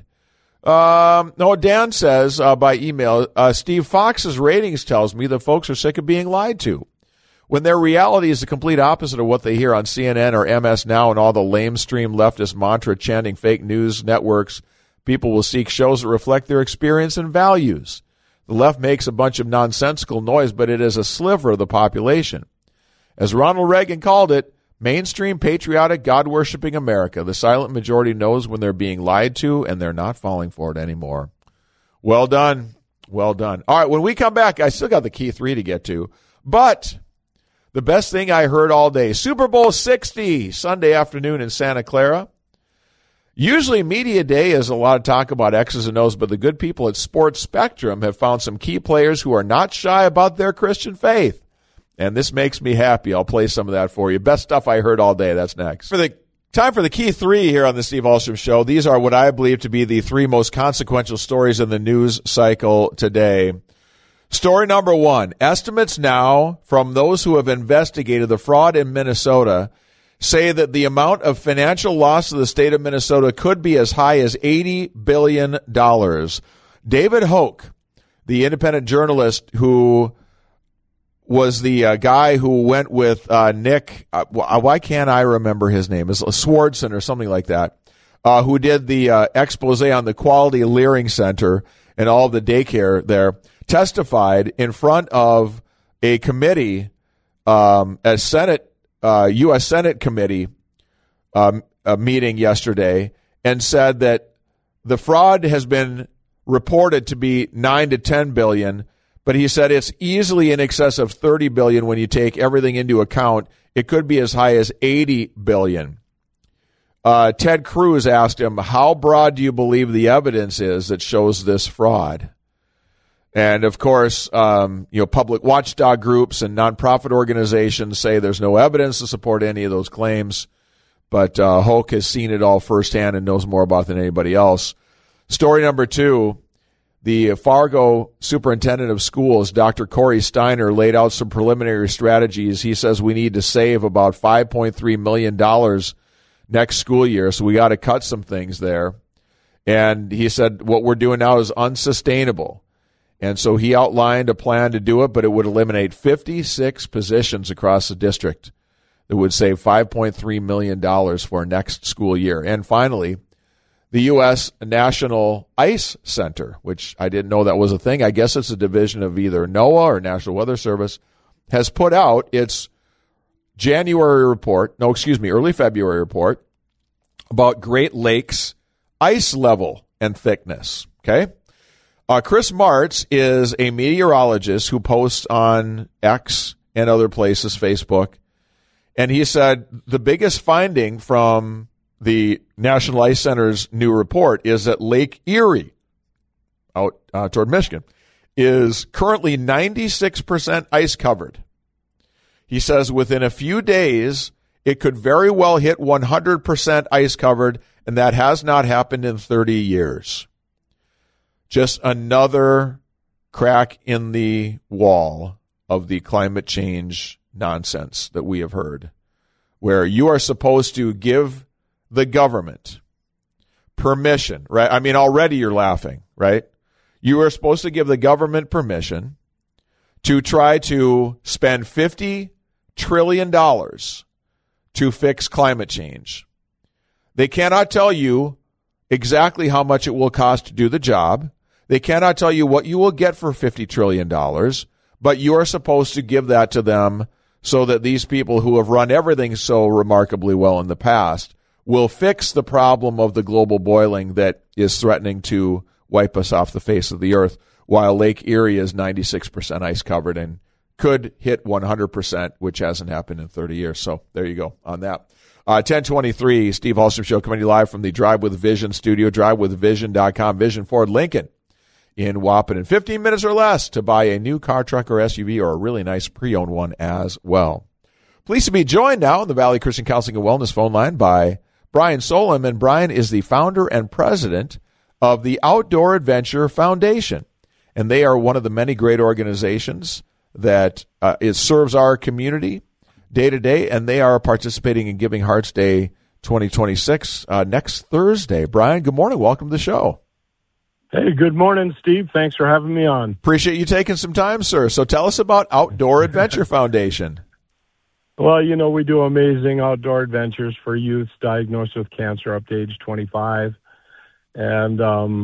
[SPEAKER 1] No, Dan says by email, Steve, Fox's ratings tells me that folks are sick of being lied to, when their reality is the complete opposite of what they hear on CNN or MS Now and all the lamestream leftist mantra chanting fake news networks. People will seek shows that reflect their experience and values. The left makes a bunch of nonsensical noise, but it is a sliver of the population. As Ronald Reagan called it, mainstream, patriotic, God-worshiping America. The silent majority knows when they're being lied to, and they're not falling for it anymore. Well done. Well done. All right, when we come back, I still got the key 3 to get to, but the best thing I heard all day, Super Bowl 60, Sunday afternoon in Santa Clara. Usually media day is a lot of talk about X's and O's, but the good people at Sports Spectrum have found some key players who are not shy about their Christian faith. And this makes me happy. I'll play some of that for you. Best stuff I heard all day. That's next. Time for the key 3 here on the Steve Ahlstrom Show. These are what I believe to be the 3 most consequential stories in the news cycle today. Story number 1, estimates now from those who have investigated the fraud in Minnesota say that the amount of financial loss to the state of Minnesota could be as high as $80 billion. David Hoke, the independent journalist who was the guy who went with Nick, why can't I remember his name? It's Swardson or something like that, who did the expose on the Quality Leering Center and all of the daycare there, testified in front of a committee, a Senate, U.S. Senate committee meeting yesterday, and said that the fraud has been reported to be $9 to $10 billion, but he said it's easily in excess of $30 billion when you take everything into account. It could be as high as $80 billion. Ted Cruz asked him, how broad do you believe the evidence is that shows this fraud? And, of course, public watchdog groups and nonprofit organizations say there's no evidence to support any of those claims. But Hoke has seen it all firsthand and knows more about it than anybody else. Story number 2, the Fargo superintendent of schools, Dr. Corey Steiner, laid out some preliminary strategies. He says we need to save about $5.3 million next school year, so we got to cut some things there. And he said, what we're doing now is unsustainable. And so he outlined a plan to do it, but it would eliminate 56 positions across the district. That would save $5.3 million for next school year. And finally, the U.S. National Ice Center, which I didn't know that was a thing. I guess it's a division of either NOAA or National Weather Service, has put out its early February report about Great Lakes ice level and thickness. Okay? Chris Martz is a meteorologist who posts on X and other places, Facebook, and he said the biggest finding from the National Ice Center's new report is that Lake Erie, out toward Michigan, is currently 96% ice covered. He says within a few days, it could very well hit 100% ice covered, and that has not happened in 30 years. Just another crack in the wall of the climate change nonsense that we have heard, where you are supposed to give the government permission, right? I mean, already you're laughing, right? You are supposed to give the government permission to try to spend $50 trillion to fix climate change. They cannot tell you exactly how much it will cost to do the job. They cannot tell you what you will get for $50 trillion, but you are supposed to give that to them so that these people who have run everything so remarkably well in the past will fix the problem of the global boiling that is threatening to wipe us off the face of the earth, while Lake Erie is 96% ice covered and could hit 100%, which hasn't happened in 30 years. So there you go on that. 1023, Steve Hallstrom Show, coming to you live from the Drive with Vision studio, drivewithvision.com, Vision Ford Lincoln in Waupun. In 15 minutes or less to buy a new car, truck, or SUV, or a really nice pre-owned one as well. Pleased to be joined now on the Valley Christian Counseling and Wellness phone line by Brian Solem, and Brian is the founder and president of the Outdoor Adventure Foundation, and they are one of the many great organizations that it serves our community day to day, and they are participating in Giving Hearts Day 2026 next Thursday. Brian, good morning. Welcome to the show.
[SPEAKER 3] Hey, good morning, Steve. Thanks for having me on.
[SPEAKER 1] Appreciate you taking some time, sir. So tell us about Outdoor Adventure Foundation.
[SPEAKER 3] Well, you know, we do amazing outdoor adventures for youths diagnosed with cancer up to age 25. And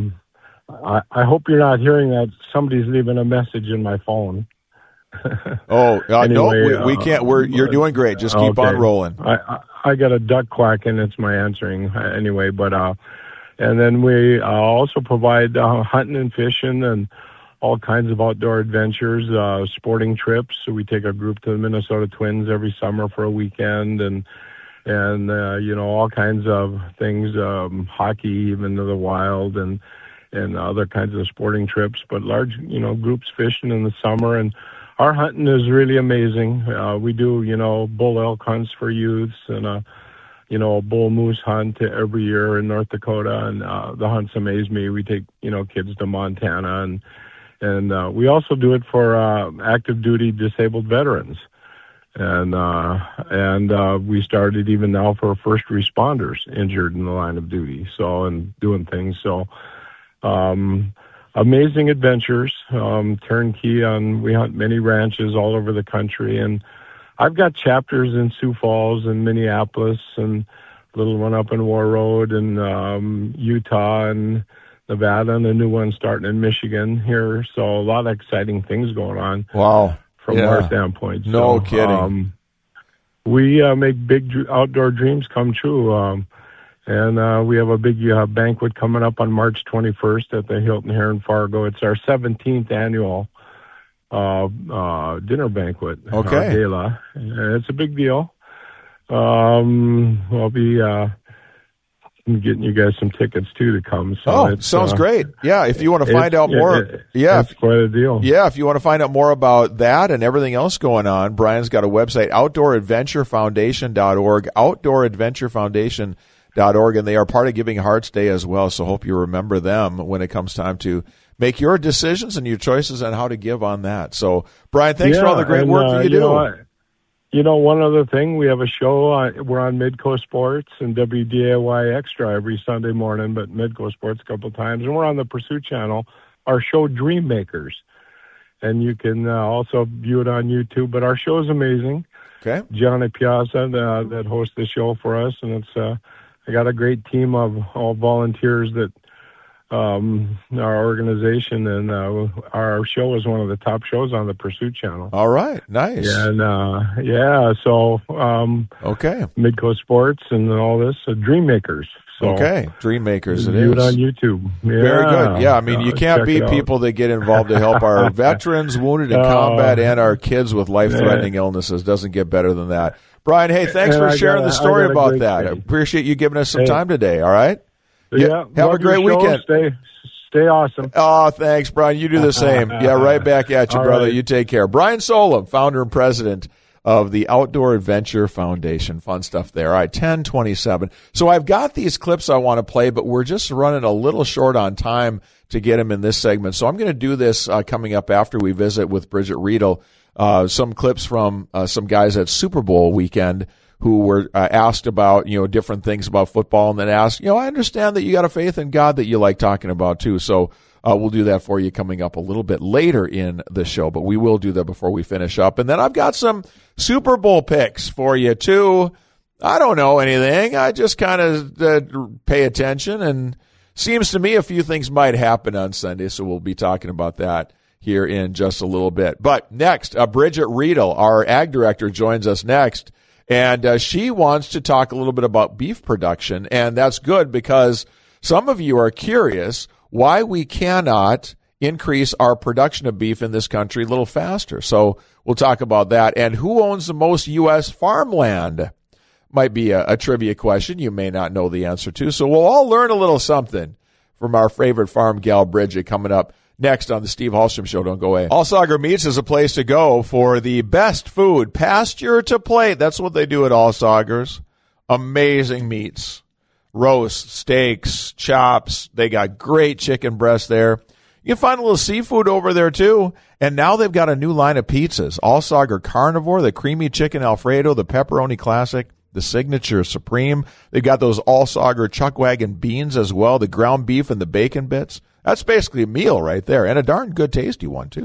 [SPEAKER 3] I hope you're not hearing that. Somebody's leaving a message in my phone. Anyway,
[SPEAKER 1] no, we can't. You're doing great. Just keep on rolling.
[SPEAKER 3] I got a duck quacking. It's my answering anyway. But and then we also provide hunting and fishing and all kinds of outdoor adventures, sporting trips. So we take a group to the Minnesota Twins every summer for a weekend, and you know, all kinds of things, hockey, even to the wild, and other kinds of sporting trips. But large, you know, groups fishing in the summer, and our hunting is really amazing. We do, you know, bull elk hunts for youths, and a bull moose hunt every year in North Dakota, and the hunts amaze me. We take, you know, kids to Montana, and we also do it for active duty disabled veterans, and we started even now for first responders injured in the line of duty. So, and doing things so. Amazing adventures, turnkey we hunt many ranches all over the country, and I've got chapters in Sioux Falls and Minneapolis, and a little one up in War Road, and Utah and Nevada, and a new one starting in Michigan here. So a lot of exciting things going on.
[SPEAKER 1] Wow.
[SPEAKER 3] From our standpoint.
[SPEAKER 1] No kidding.
[SPEAKER 3] We make big outdoor dreams come true. And we have a big banquet coming up on March 21st at the Hilton here in Fargo. It's our 17th annual dinner banquet.
[SPEAKER 1] Okay.
[SPEAKER 3] Gala. It's a big deal. I'll be getting you guys some tickets, too, to come. So
[SPEAKER 1] sounds great. Yeah, if you want to find out more.
[SPEAKER 3] It's quite a deal.
[SPEAKER 1] Yeah, if you want to find out more about that and everything else going on, Brian's got a website, outdooradventurefoundation.org, outdooradventurefoundation.org, and they are part of Giving Hearts Day as well, so hope you remember them when it comes time to make your decisions and your choices on how to give on that. So, Brian, thanks for all the great work that you do.
[SPEAKER 3] One other thing, we have a show. We're on Midco Sports and WDAY Extra every Sunday morning, but Midco Sports a couple of times. And we're on the Pursuit Channel, our show Dream Makers. And you can also view it on YouTube. But our show is amazing.
[SPEAKER 1] Okay.
[SPEAKER 3] Johnny Piazza that hosts the show for us. And it's I got a great team of all volunteers that our organization, and our show is one of the top shows on the Pursuit Channel.
[SPEAKER 1] All right, nice.
[SPEAKER 3] And so
[SPEAKER 1] okay,
[SPEAKER 3] Midco Sports and all this Dream Makers. So
[SPEAKER 1] okay, Dream Makers. It
[SPEAKER 3] view
[SPEAKER 1] is
[SPEAKER 3] it on YouTube. Yeah.
[SPEAKER 1] Very good. Yeah, I mean, you can't beat people that get involved to help our veterans, wounded in combat, and our kids with life-threatening illnesses. Doesn't get better than that. Brian, hey, thanks for sharing the story about that. I appreciate you giving us some time today. All right.
[SPEAKER 3] Yeah.
[SPEAKER 1] Have a great weekend.
[SPEAKER 3] Stay awesome.
[SPEAKER 1] Oh, thanks, Brian. You do the same. Yeah, right back at you, brother. Right. You take care. Brian Solom, founder and president of the Outdoor Adventure Foundation. Fun stuff there. All right, 10:27. So I've got these clips I want to play, but we're just running a little short on time to get them in this segment. So I'm going to do this coming up after we visit with Bridget Riedel. Some clips from some guys at Super Bowl weekend who were asked about, different things about football, and then asked, I understand that you got a faith in God that you like talking about too. So we'll do that for you coming up a little bit later in the show, but we will do that before we finish up. And then I've got some Super Bowl picks for you too. I don't know anything. I just kind of pay attention, and seems to me a few things might happen on Sunday, so we'll be talking about that here in just a little bit. But next, Bridget Riedel, our ag director, joins us next. And she wants to talk a little bit about beef production, and that's good because some of you are curious why we cannot increase our production of beef in this country a little faster. So we'll talk about that. And who owns the most U.S. farmland? Might be a trivia question you may not know the answer to. So we'll all learn a little something from our favorite farm gal, Bridget, coming up next on the Steve Hallstrom Show. Don't go away. Allsager Meats is a place to go for the best food, pasture to plate. That's what they do at Allsagers. Amazing meats, roasts, steaks, chops. They got great chicken breasts there. You can find a little seafood over there too. And now they've got a new line of pizzas. Allsager Carnivore, the creamy chicken Alfredo, the pepperoni classic, the signature supreme. They've got those Allsager Chuckwagon beans as well, the ground beef and the bacon bits. That's basically a meal right there, and a darn good tasty one, too.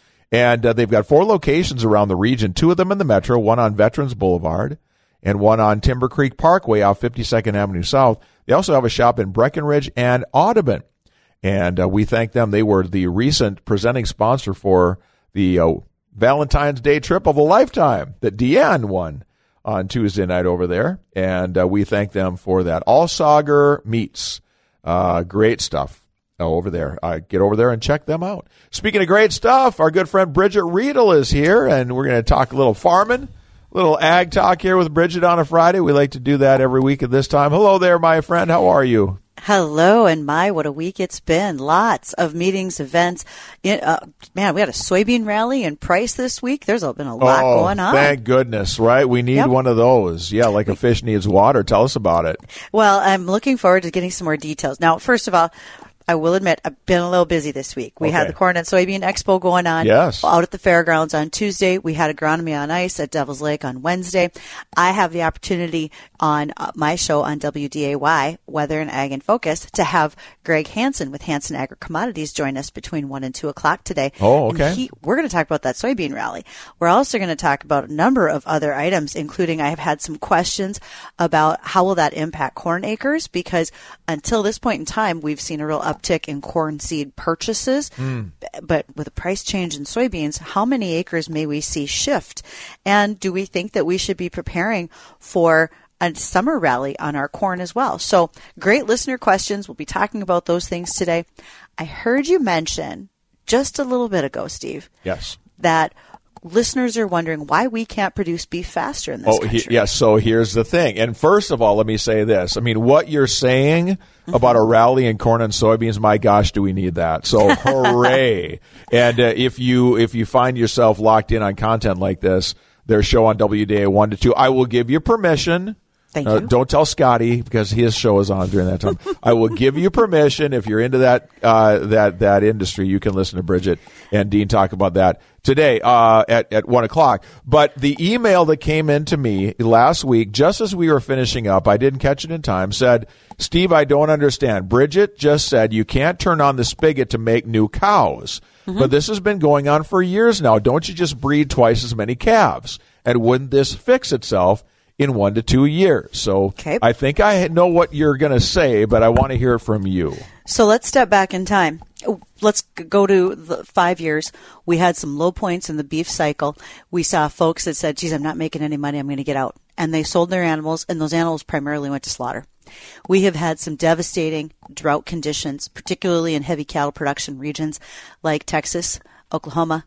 [SPEAKER 1] And they've got 4 locations around the region, 2 of them in the metro, one on Veterans Boulevard and one on Timber Creek Parkway off 52nd Avenue South. They also have a shop in Breckenridge and Audubon. And we thank them. They were the recent presenting sponsor for the Valentine's Day trip of a lifetime that Deanne won on Tuesday night over there. And we thank them for that. Allsager Meats. Great stuff. Over there. Get over there and check them out. Speaking of great stuff, our good friend Bridget Riedel is here, and we're going to talk a little farming, a little ag talk here with Bridget on a Friday. We like to do that every week at this time. Hello there, my friend. How are you?
[SPEAKER 4] Hello, and what a week it's been. Lots of meetings, events. Man, we had a soybean rally in Price this week. There's been a lot going on.
[SPEAKER 1] Thank goodness, right? We need one of those. Yeah, like a fish needs water. Tell us about it.
[SPEAKER 4] Well, I'm looking forward to getting some more details. Now, first of all, I will admit, I've been a little busy this week. We had the Corn and Soybean Expo going on out at the fairgrounds on Tuesday. We had Agronomy on Ice at Devil's Lake on Wednesday. I have the opportunity on my show on WDAY, Weather and Ag in Focus, to have Greg Hansen with Hansen Agri-Commodities join us between 1 and 2 o'clock today.
[SPEAKER 1] Oh, okay.
[SPEAKER 4] And we're going to talk about that soybean rally. We're also going to talk about a number of other items, including I have had some questions about how will that impact corn acres, because until this point in time, we've seen a real uptick in corn seed purchases. But with a price change in soybeans, how many acres may we see shift? And do we think that we should be preparing for a summer rally on our corn as well? So great listener questions. We'll be talking about those things today. I heard you mention just a little bit ago, Steve.
[SPEAKER 1] Yes.
[SPEAKER 4] That listeners are wondering why we can't produce beef faster in this country.
[SPEAKER 1] Yes. So here's the thing. And first of all, let me say this. I mean, what you're saying about a rally in corn and soybeans, my gosh, do we need that? So hooray. And if you find yourself locked in on content like this, their show on WDA 1 to 2, I will give you permission
[SPEAKER 4] Thank you.
[SPEAKER 1] Don't tell Scotty because his show is on during that time. I will give you permission if you're into that industry. You can listen to Bridget and Dean talk about that today at 1:00. But the email that came in to me last week, just as we were finishing up, I didn't catch it in time, said, Steve, I don't understand. Bridget just said you can't turn on the spigot to make new cows. But this has been going on for years now. Don't you just breed twice as many calves? And wouldn't this fix itself in 1 to 2 years? So
[SPEAKER 4] Okay.
[SPEAKER 1] I think I know what you're going to say, but I want to hear it from you.
[SPEAKER 4] So let's step back in time. Let's go to the 5 years. We had some low points in the beef cycle. We saw folks that said, geez, I'm not making any money. I'm going to get out. And they sold their animals, and those animals primarily went to slaughter. We have had some devastating drought conditions, particularly in heavy cattle production regions like Texas, Oklahoma,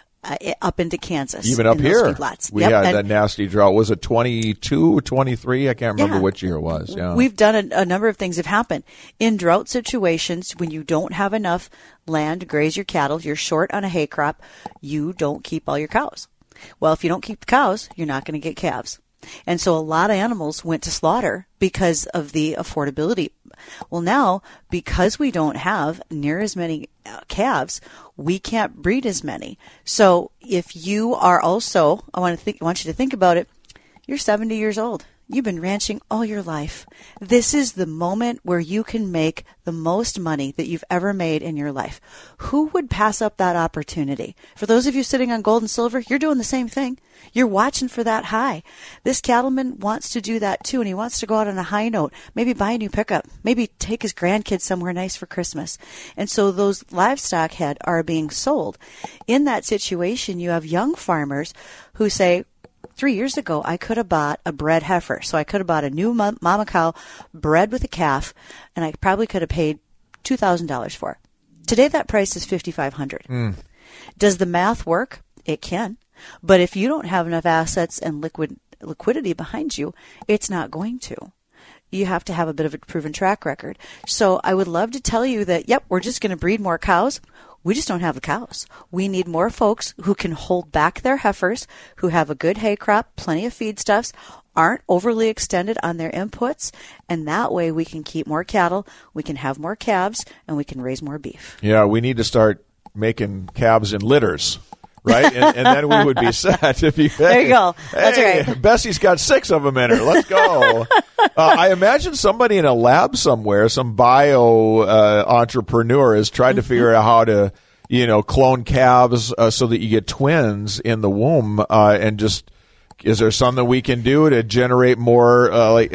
[SPEAKER 4] up into Kansas.
[SPEAKER 1] Even up
[SPEAKER 4] in those
[SPEAKER 1] here,
[SPEAKER 4] feedlots.
[SPEAKER 1] we had that nasty drought. Was it 22, 23? I can't remember which year it was. Yeah.
[SPEAKER 4] We've done a number of things have happened. In drought situations, when you don't have enough land to graze your cattle, you're short on a hay crop, you don't keep all your cows. Well, if you don't keep the cows, you're not going to get calves. And so a lot of animals went to slaughter because of the affordability. Well, now, because we don't have near as many calves, we can't breed as many. So if you are also, I want you to think about it, you're 70 years old. You've been ranching all your life. This is the moment where you can make the most money that you've ever made in your life. Who would pass up that opportunity? For those of you sitting on gold and silver, you're doing the same thing. You're watching for that high. This cattleman wants to do that too, and he wants to go out on a high note, maybe buy a new pickup, maybe take his grandkids somewhere nice for Christmas. And so those livestock head are being sold. In that situation, you have young farmers who say, 3 years ago, I could have bought a bred heifer. So I could have bought a new mama cow bred with a calf, and I probably could have paid $2,000 for it. Today, that price is $5,500. Does the math work? It can. But if you don't have enough assets and liquidity behind you, it's not going to. You have to have a bit of a proven track record. So I would love to tell you that, yep, we're just going to breed more cows. We just don't have the cows. We need more folks who can hold back their heifers, who have a good hay crop, plenty of feedstuffs, aren't overly extended on their inputs, and that way we can keep more cattle, we can have more calves, and we can raise more beef.
[SPEAKER 1] Yeah, we need to start making calves in litters. Right? And then we would be set. If you,
[SPEAKER 4] there you go. That's right.
[SPEAKER 1] Bessie's got 6 of them in her. Let's go. I imagine somebody in a lab somewhere, some bio entrepreneur, has tried to figure out how to, clone calves so that you get twins in the womb. And just, is there something we can do to generate more,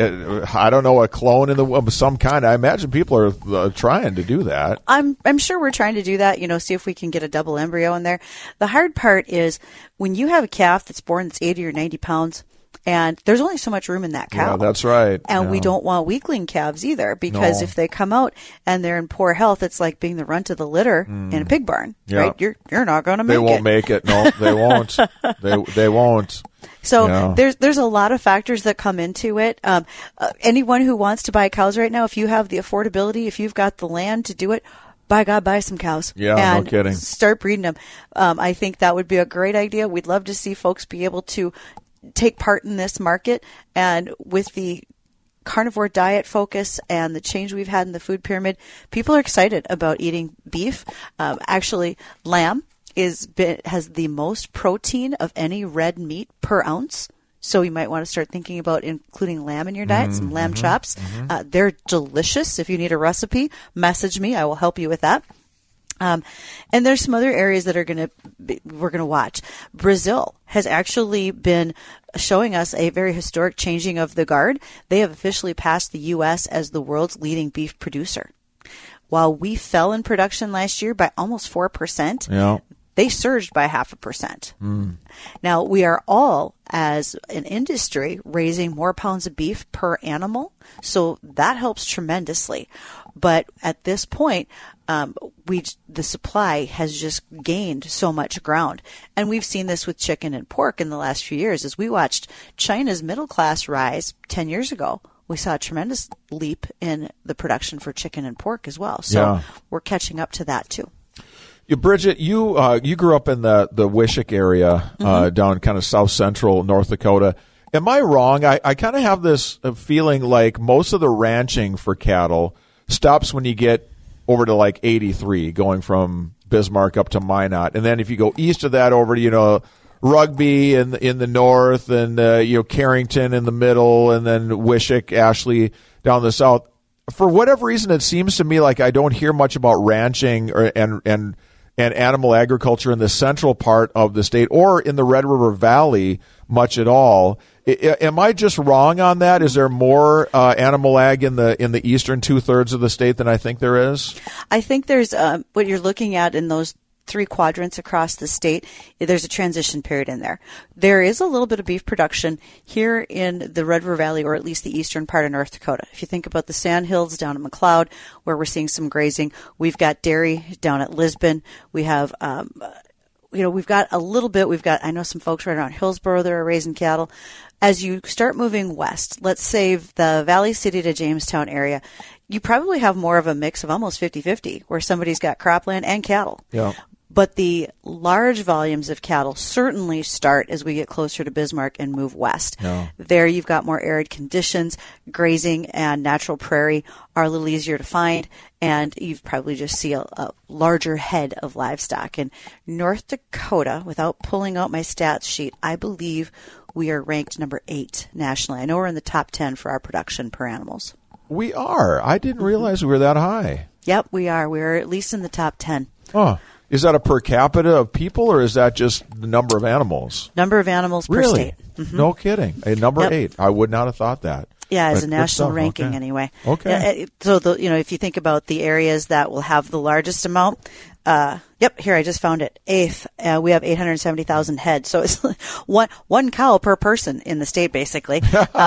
[SPEAKER 1] I don't know, a clone in the womb of some kind? I imagine people are trying to do that.
[SPEAKER 4] I'm sure we're trying to do that, see if we can get a double embryo in there. The hard part is when you have a calf that's born that's 80 or 90 pounds, and there's only so much room in that cow.
[SPEAKER 1] Yeah, that's right.
[SPEAKER 4] And we don't want weakling calves either, because if they come out and they're in poor health, it's like being the runt of the litter in a pig barn, right? You're not going to make it.
[SPEAKER 1] They won't make it. No, they won't. They won't.
[SPEAKER 4] So there's a lot of factors that come into it. Anyone who wants to buy cows right now, if you have the affordability, if you've got the land to do it, by God, buy some cows.
[SPEAKER 1] Yeah,
[SPEAKER 4] and
[SPEAKER 1] no kidding.
[SPEAKER 4] Start breeding them. I think that would be a great idea. We'd love to see folks be able to take part in this market. And with the carnivore diet focus and the change we've had in the food pyramid, people are excited about eating beef. Actually, lamb has the most protein of any red meat per ounce. So you might want to start thinking about including lamb in your diet, some lamb chops. They're delicious. If you need a recipe, message me. I will help you with that. And there's some other areas that we're going to watch. Brazil has actually been showing us a very historic changing of the guard. They have officially passed the U.S. as the world's leading beef producer. While we fell in production last year by almost 4%, they surged by 0.5%. Now, we are all, as an industry, raising more pounds of beef per animal, so that helps tremendously. But at this point, the supply has just gained so much ground. And we've seen this with chicken and pork in the last few years. As we watched China's middle class rise 10 years ago, we saw a tremendous leap in the production for chicken and pork as well. So we're catching up to that too.
[SPEAKER 1] Bridget, you grew up in the Wishick area down kind of south central North Dakota. Am I wrong? I kind of have this feeling like most of the ranching for cattle stops when you get over to like 83, going from Bismarck up to Minot. And then if you go east of that over to, Rugby in the north, and Carrington in the middle, and then Wishick, Ashley down the south. For whatever reason, it seems to me like I don't hear much about ranching and animal agriculture in the central part of the state or in the Red River Valley much at all. Am I just wrong on that? Is there more animal ag in the eastern 2/3 of the state than I think there is?
[SPEAKER 4] I think there's what you're looking at in those 3 quadrants across the state. There's a transition period in there. There is a little bit of beef production here in the Red River Valley, or at least the eastern part of North Dakota. If you think about the Sandhills down at McLeod, where we're seeing some grazing, we've got dairy down at Lisbon. We have, we've got a little bit. I know some folks right around Hillsboro that are raising cattle. As you start moving west, let's say the Valley City to Jamestown area, you probably have more of a mix of almost 50-50, where somebody's got cropland and cattle.
[SPEAKER 1] Yeah.
[SPEAKER 4] But the large volumes of cattle certainly start as we get closer to Bismarck and move west.
[SPEAKER 1] Yeah.
[SPEAKER 4] There you've got more arid conditions. Grazing and natural prairie are a little easier to find, and you've probably just see a larger head of livestock. In North Dakota, without pulling out my stats sheet, I believe we are ranked number 8 nationally. I know we're in the top 10 for our production per animals.
[SPEAKER 1] We are. I didn't realize we were that high.
[SPEAKER 4] Yep, we are. We're at least in the top 10.
[SPEAKER 1] Oh. Is that a per capita of people, or is that just the number of animals?
[SPEAKER 4] Number of animals per
[SPEAKER 1] really?
[SPEAKER 4] state. Mm-hmm.
[SPEAKER 1] No kidding. Number
[SPEAKER 4] Yep.
[SPEAKER 1] 8. I would not have thought that.
[SPEAKER 4] Yeah, as
[SPEAKER 1] But
[SPEAKER 4] a
[SPEAKER 1] good
[SPEAKER 4] national
[SPEAKER 1] stuff.
[SPEAKER 4] ranking
[SPEAKER 1] Okay.
[SPEAKER 4] anyway.
[SPEAKER 1] Okay.
[SPEAKER 4] So, if you think about the areas that will have the largest amount, here, I just found it. 8th, we have 870,000 head. So it's one cow per person in the state, basically.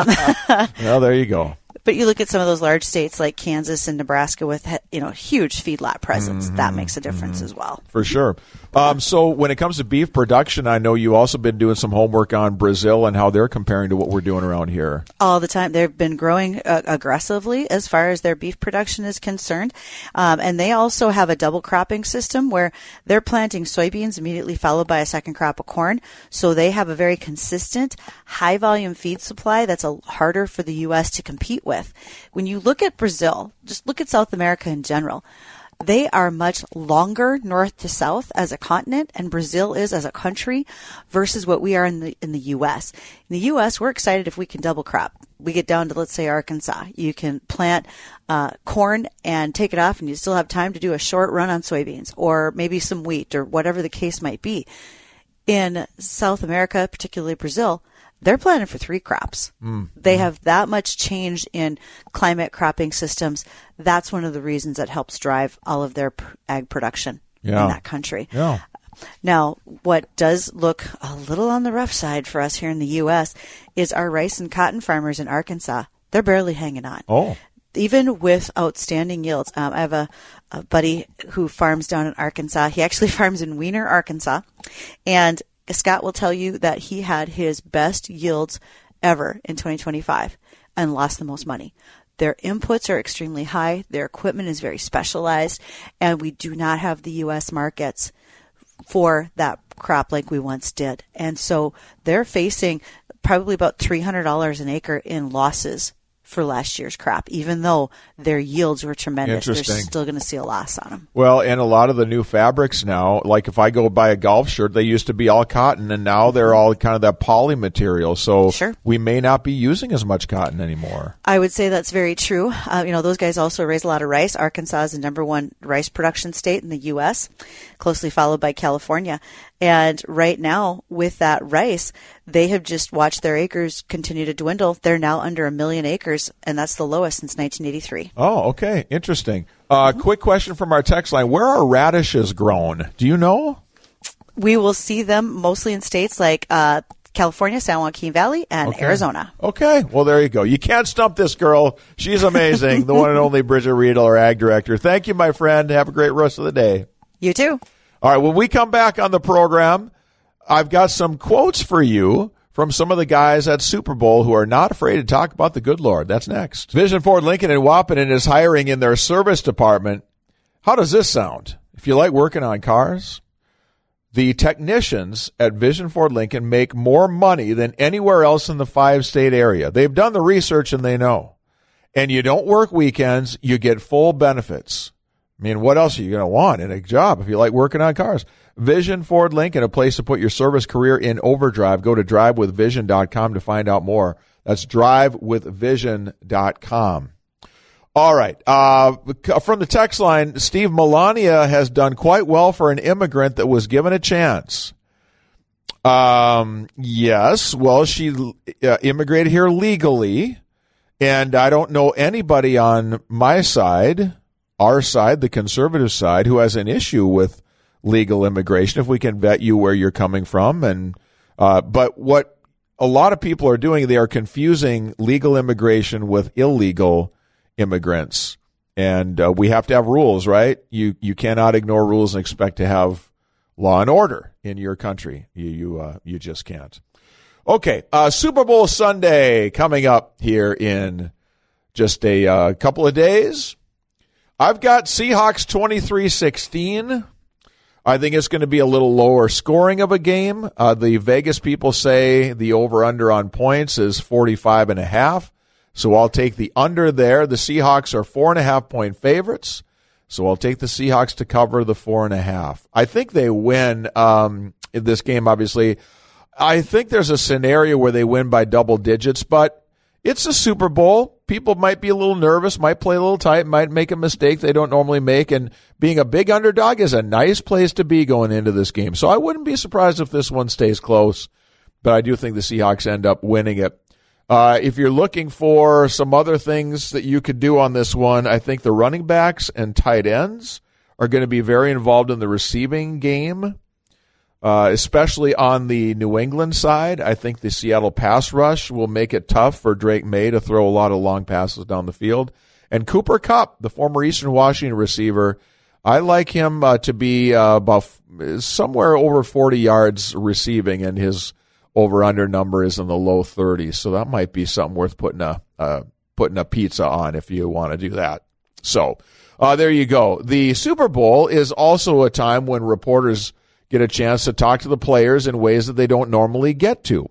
[SPEAKER 1] Well, there you go.
[SPEAKER 4] But you look at some of those large states like Kansas and Nebraska with, huge feedlot presence. That makes a difference as well.
[SPEAKER 1] For sure. So when it comes to beef production, I know you also been doing some homework on Brazil and how they're comparing to what we're doing around here.
[SPEAKER 4] All the time. They've been growing aggressively as far as their beef production is concerned. And they also have a double cropping system where they're planting soybeans immediately followed by a second crop of corn. So they have a very consistent, high volume feed supply that's harder for the U.S. to compete with. When you look at Brazil, just look at South America in general. They are much longer north to south as a continent, and Brazil is as a country, versus what we are in the U.S. In the U.S., we're excited if we can double crop. We get down to, let's say, Arkansas. You can plant corn and take it off, and you still have time to do a short run on soybeans or maybe some wheat or whatever the case might be. In South America, particularly Brazil, they're planning for 3 crops. They have that much change in climate cropping systems. That's one of the reasons that helps drive all of their ag production in that country.
[SPEAKER 1] Yeah.
[SPEAKER 4] Now, what does look a little on the rough side for us here in the U.S. is our rice and cotton farmers in Arkansas. They're barely hanging on.
[SPEAKER 1] Oh.
[SPEAKER 4] Even with outstanding yields. I have a buddy who farms down in Arkansas. He actually farms in Weiner, Arkansas. And Scott will tell you that he had his best yields ever in 2025 and lost the most money. Their inputs are extremely high. Their equipment is very specialized, and we do not have the U.S. markets for that crop like we once did. And so they're facing probably about $300 an acre in losses for last year's crop, even though their yields were tremendous. They're still going to see a loss on them.
[SPEAKER 1] Well, and a lot of the new fabrics now, like if I go buy a golf shirt, they used to be all cotton, and now they're all kind of that poly material. So we may not be using as much cotton anymore.
[SPEAKER 4] I would say that's very true. Those guys also raise a lot of rice. Arkansas is the number 1 rice production state in the U.S., closely followed by California. And right now, with that rice, they have just watched their acres continue to dwindle. They're now under 1 million acres, and that's the lowest since 1983.
[SPEAKER 1] Oh, okay. Interesting. Quick question from our text line. Where are radishes grown? Do you know?
[SPEAKER 4] We will see them mostly in states like California, San Joaquin Valley, and Arizona.
[SPEAKER 1] Okay. Well, there you go. You can't stump this girl. She's amazing. The one and only Bridget Riedel, our ag director. Thank you, my friend. Have a great rest of the day.
[SPEAKER 4] You too.
[SPEAKER 1] All right, when we come back on the program, I've got some quotes for you from some of the guys at Super Bowl who are not afraid to talk about the good Lord. That's next. Vision Ford Lincoln in Wahpeton is hiring in their service department. How does this sound? If you like working on cars, The technicians at Vision Ford Lincoln make more money than anywhere else in the 5-state area. They've done the research and they know. And you don't work weekends, you get full benefits. I mean, what else are you going to want in a job if you like working on cars? Vision Ford Lincoln, a place to put your service career in overdrive. Go to drivewithvision.com to find out more. That's drivewithvision.com. All right. From the text line, Steve, Melania has done quite well for an immigrant that was given a chance. Yes. Well, she immigrated here legally, and I don't know anybody on my side, our side, the conservative side, who has an issue with legal immigration, if we can vet you where you're coming from. And but what a lot of people are doing, they are confusing legal immigration with illegal immigrants. And we have to have rules, right? You cannot ignore rules and expect to have law and order in your country. You just can't. Okay, Super Bowl Sunday coming up here in just a couple of days. I've got Seahawks 23-16. I think it's going to be a little lower scoring of a game. The Vegas people say the over-under on points is 45.5. So I'll take the under there. The Seahawks are 4.5-point favorites. So I'll take the Seahawks to cover the 4.5. I think they win in this game, obviously. I think there's a scenario where they win by double digits, but it's a Super Bowl. People might be a little nervous, might play a little tight, might make a mistake they don't normally make, and being a big underdog is a nice place to be going into this game. So I wouldn't be surprised if this one stays close, but I do think the Seahawks end up winning it. If you're looking for some other things that you could do on this one, I think the running backs and tight ends are going to be very involved in the receiving game, especially on the New England side. I think the Seattle pass rush will make it tough for Drake May to throw a lot of long passes down the field. And Cooper Kupp, the former Eastern Washington receiver, I like him to be about somewhere over 40 yards receiving, and his over-under number is in the low 30s. So that might be something worth putting a pizza on if you want to do that. So there you go. The Super Bowl is also a time when reporters get a chance to talk to the players in ways that they don't normally get to.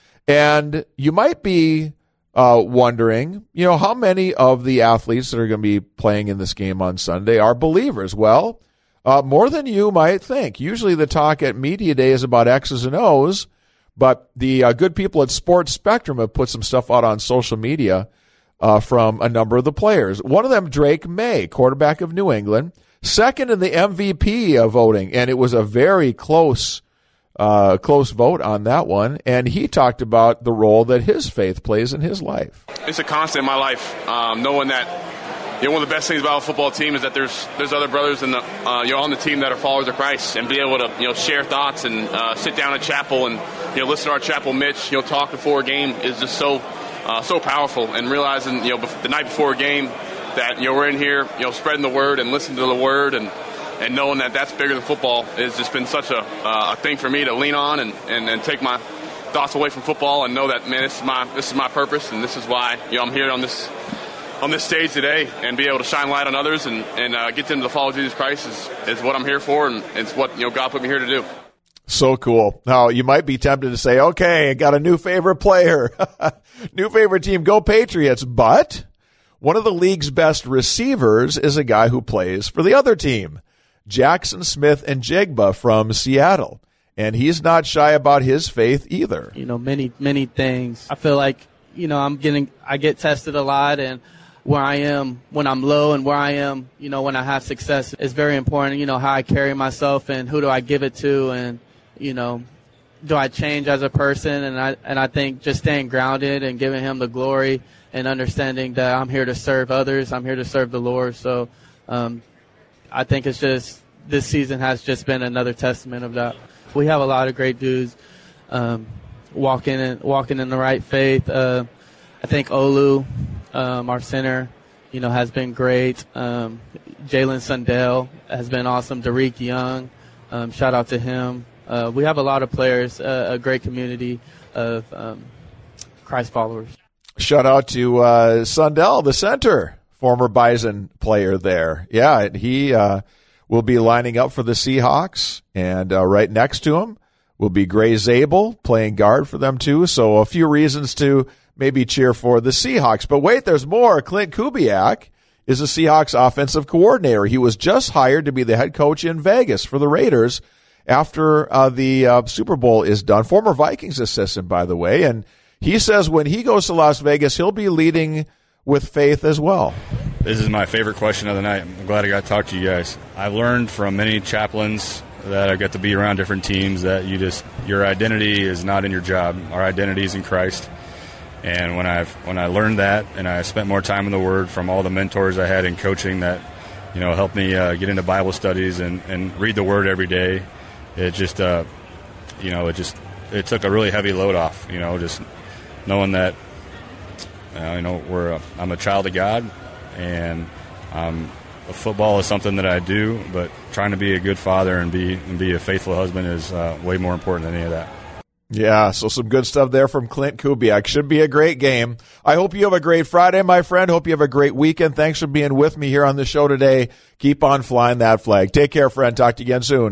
[SPEAKER 1] And you might be wondering, how many of the athletes that are going to be playing in this game on Sunday are believers? Well, more than you might think. Usually the talk at Media Day is about X's and O's, but the good people at Sports Spectrum have put some stuff out on social media from a number of the players. One of them, Drake May, quarterback of New England, second in the MVP voting, and it was a very close vote on that one. And he talked about the role that his faith plays in his life.
[SPEAKER 5] It's a constant in my life, knowing that one of the best things about a football team is that there's other brothers on the team that are followers of Christ, and be able to share thoughts and sit down at chapel and listen to our chapel Mitch talk before a game is just so powerful. And realizing the night before a game that we're in here spreading the word and listening to the word and knowing that that's bigger than football has just been such a thing for me to lean on and take my thoughts away from football and know that, man, this is my purpose, and this is why I'm here on this stage today, and be able to shine light on others and get them to follow Jesus Christ is what I'm here for, and it's what God put me here to do.
[SPEAKER 1] So cool. Now, you might be tempted to say, okay, I got a new favorite player, new favorite team, go Patriots. But one of the league's best receivers is a guy who plays for the other team, Jackson Smith-Njigba from Seattle. And he's not shy about his faith either.
[SPEAKER 6] Many things. I feel like, I get tested a lot, and where I am when I'm low and where I am, when I have success is very important. How I carry myself and who do I give it to, and, do I change as a person? And I think just staying grounded and giving him the glory and understanding that I'm here to serve others. I'm here to serve the Lord. So I think it's just this season has just been another testament of that. We have a lot of great dudes walking in the right faith. I think Olu, our center, has been great. Jalen Sundell has been awesome. Derek Young, shout out to him. We have a lot of players, a great community of Christ followers.
[SPEAKER 1] Shout out to Sundell, the center, former Bison player there. Yeah, he will be lining up for the Seahawks, and right next to him will be Gray Zabel playing guard for them too. So a few reasons to maybe cheer for the Seahawks. But wait, there's more. Clint Kubiak is the Seahawks offensive coordinator. He was just hired to be the head coach in Vegas for the Raiders after the Super Bowl is done. Former Vikings assistant, by the way. And he says when he goes to Las Vegas, he'll be leading with faith as well.
[SPEAKER 7] This is my favorite question of the night. I'm glad I got to talk to you guys. I've learned from many chaplains that I get to be around different teams that your identity is not in your job. Our identity is in Christ. And when I learned that, and I spent more time in the Word from all the mentors I had in coaching that, helped me get into Bible studies and read the Word every day, it just, it took a really heavy load off. Just knowing that, I'm a child of God, and football is something that I do, but trying to be a good father and be a faithful husband is way more important than any of that.
[SPEAKER 1] Yeah, so some good stuff there from Clint Kubiak. Should be a great game. I hope you have a great Friday, my friend. Hope you have a great weekend. Thanks for being with me here on the show today. Keep on flying that flag. Take care, friend. Talk to you again soon.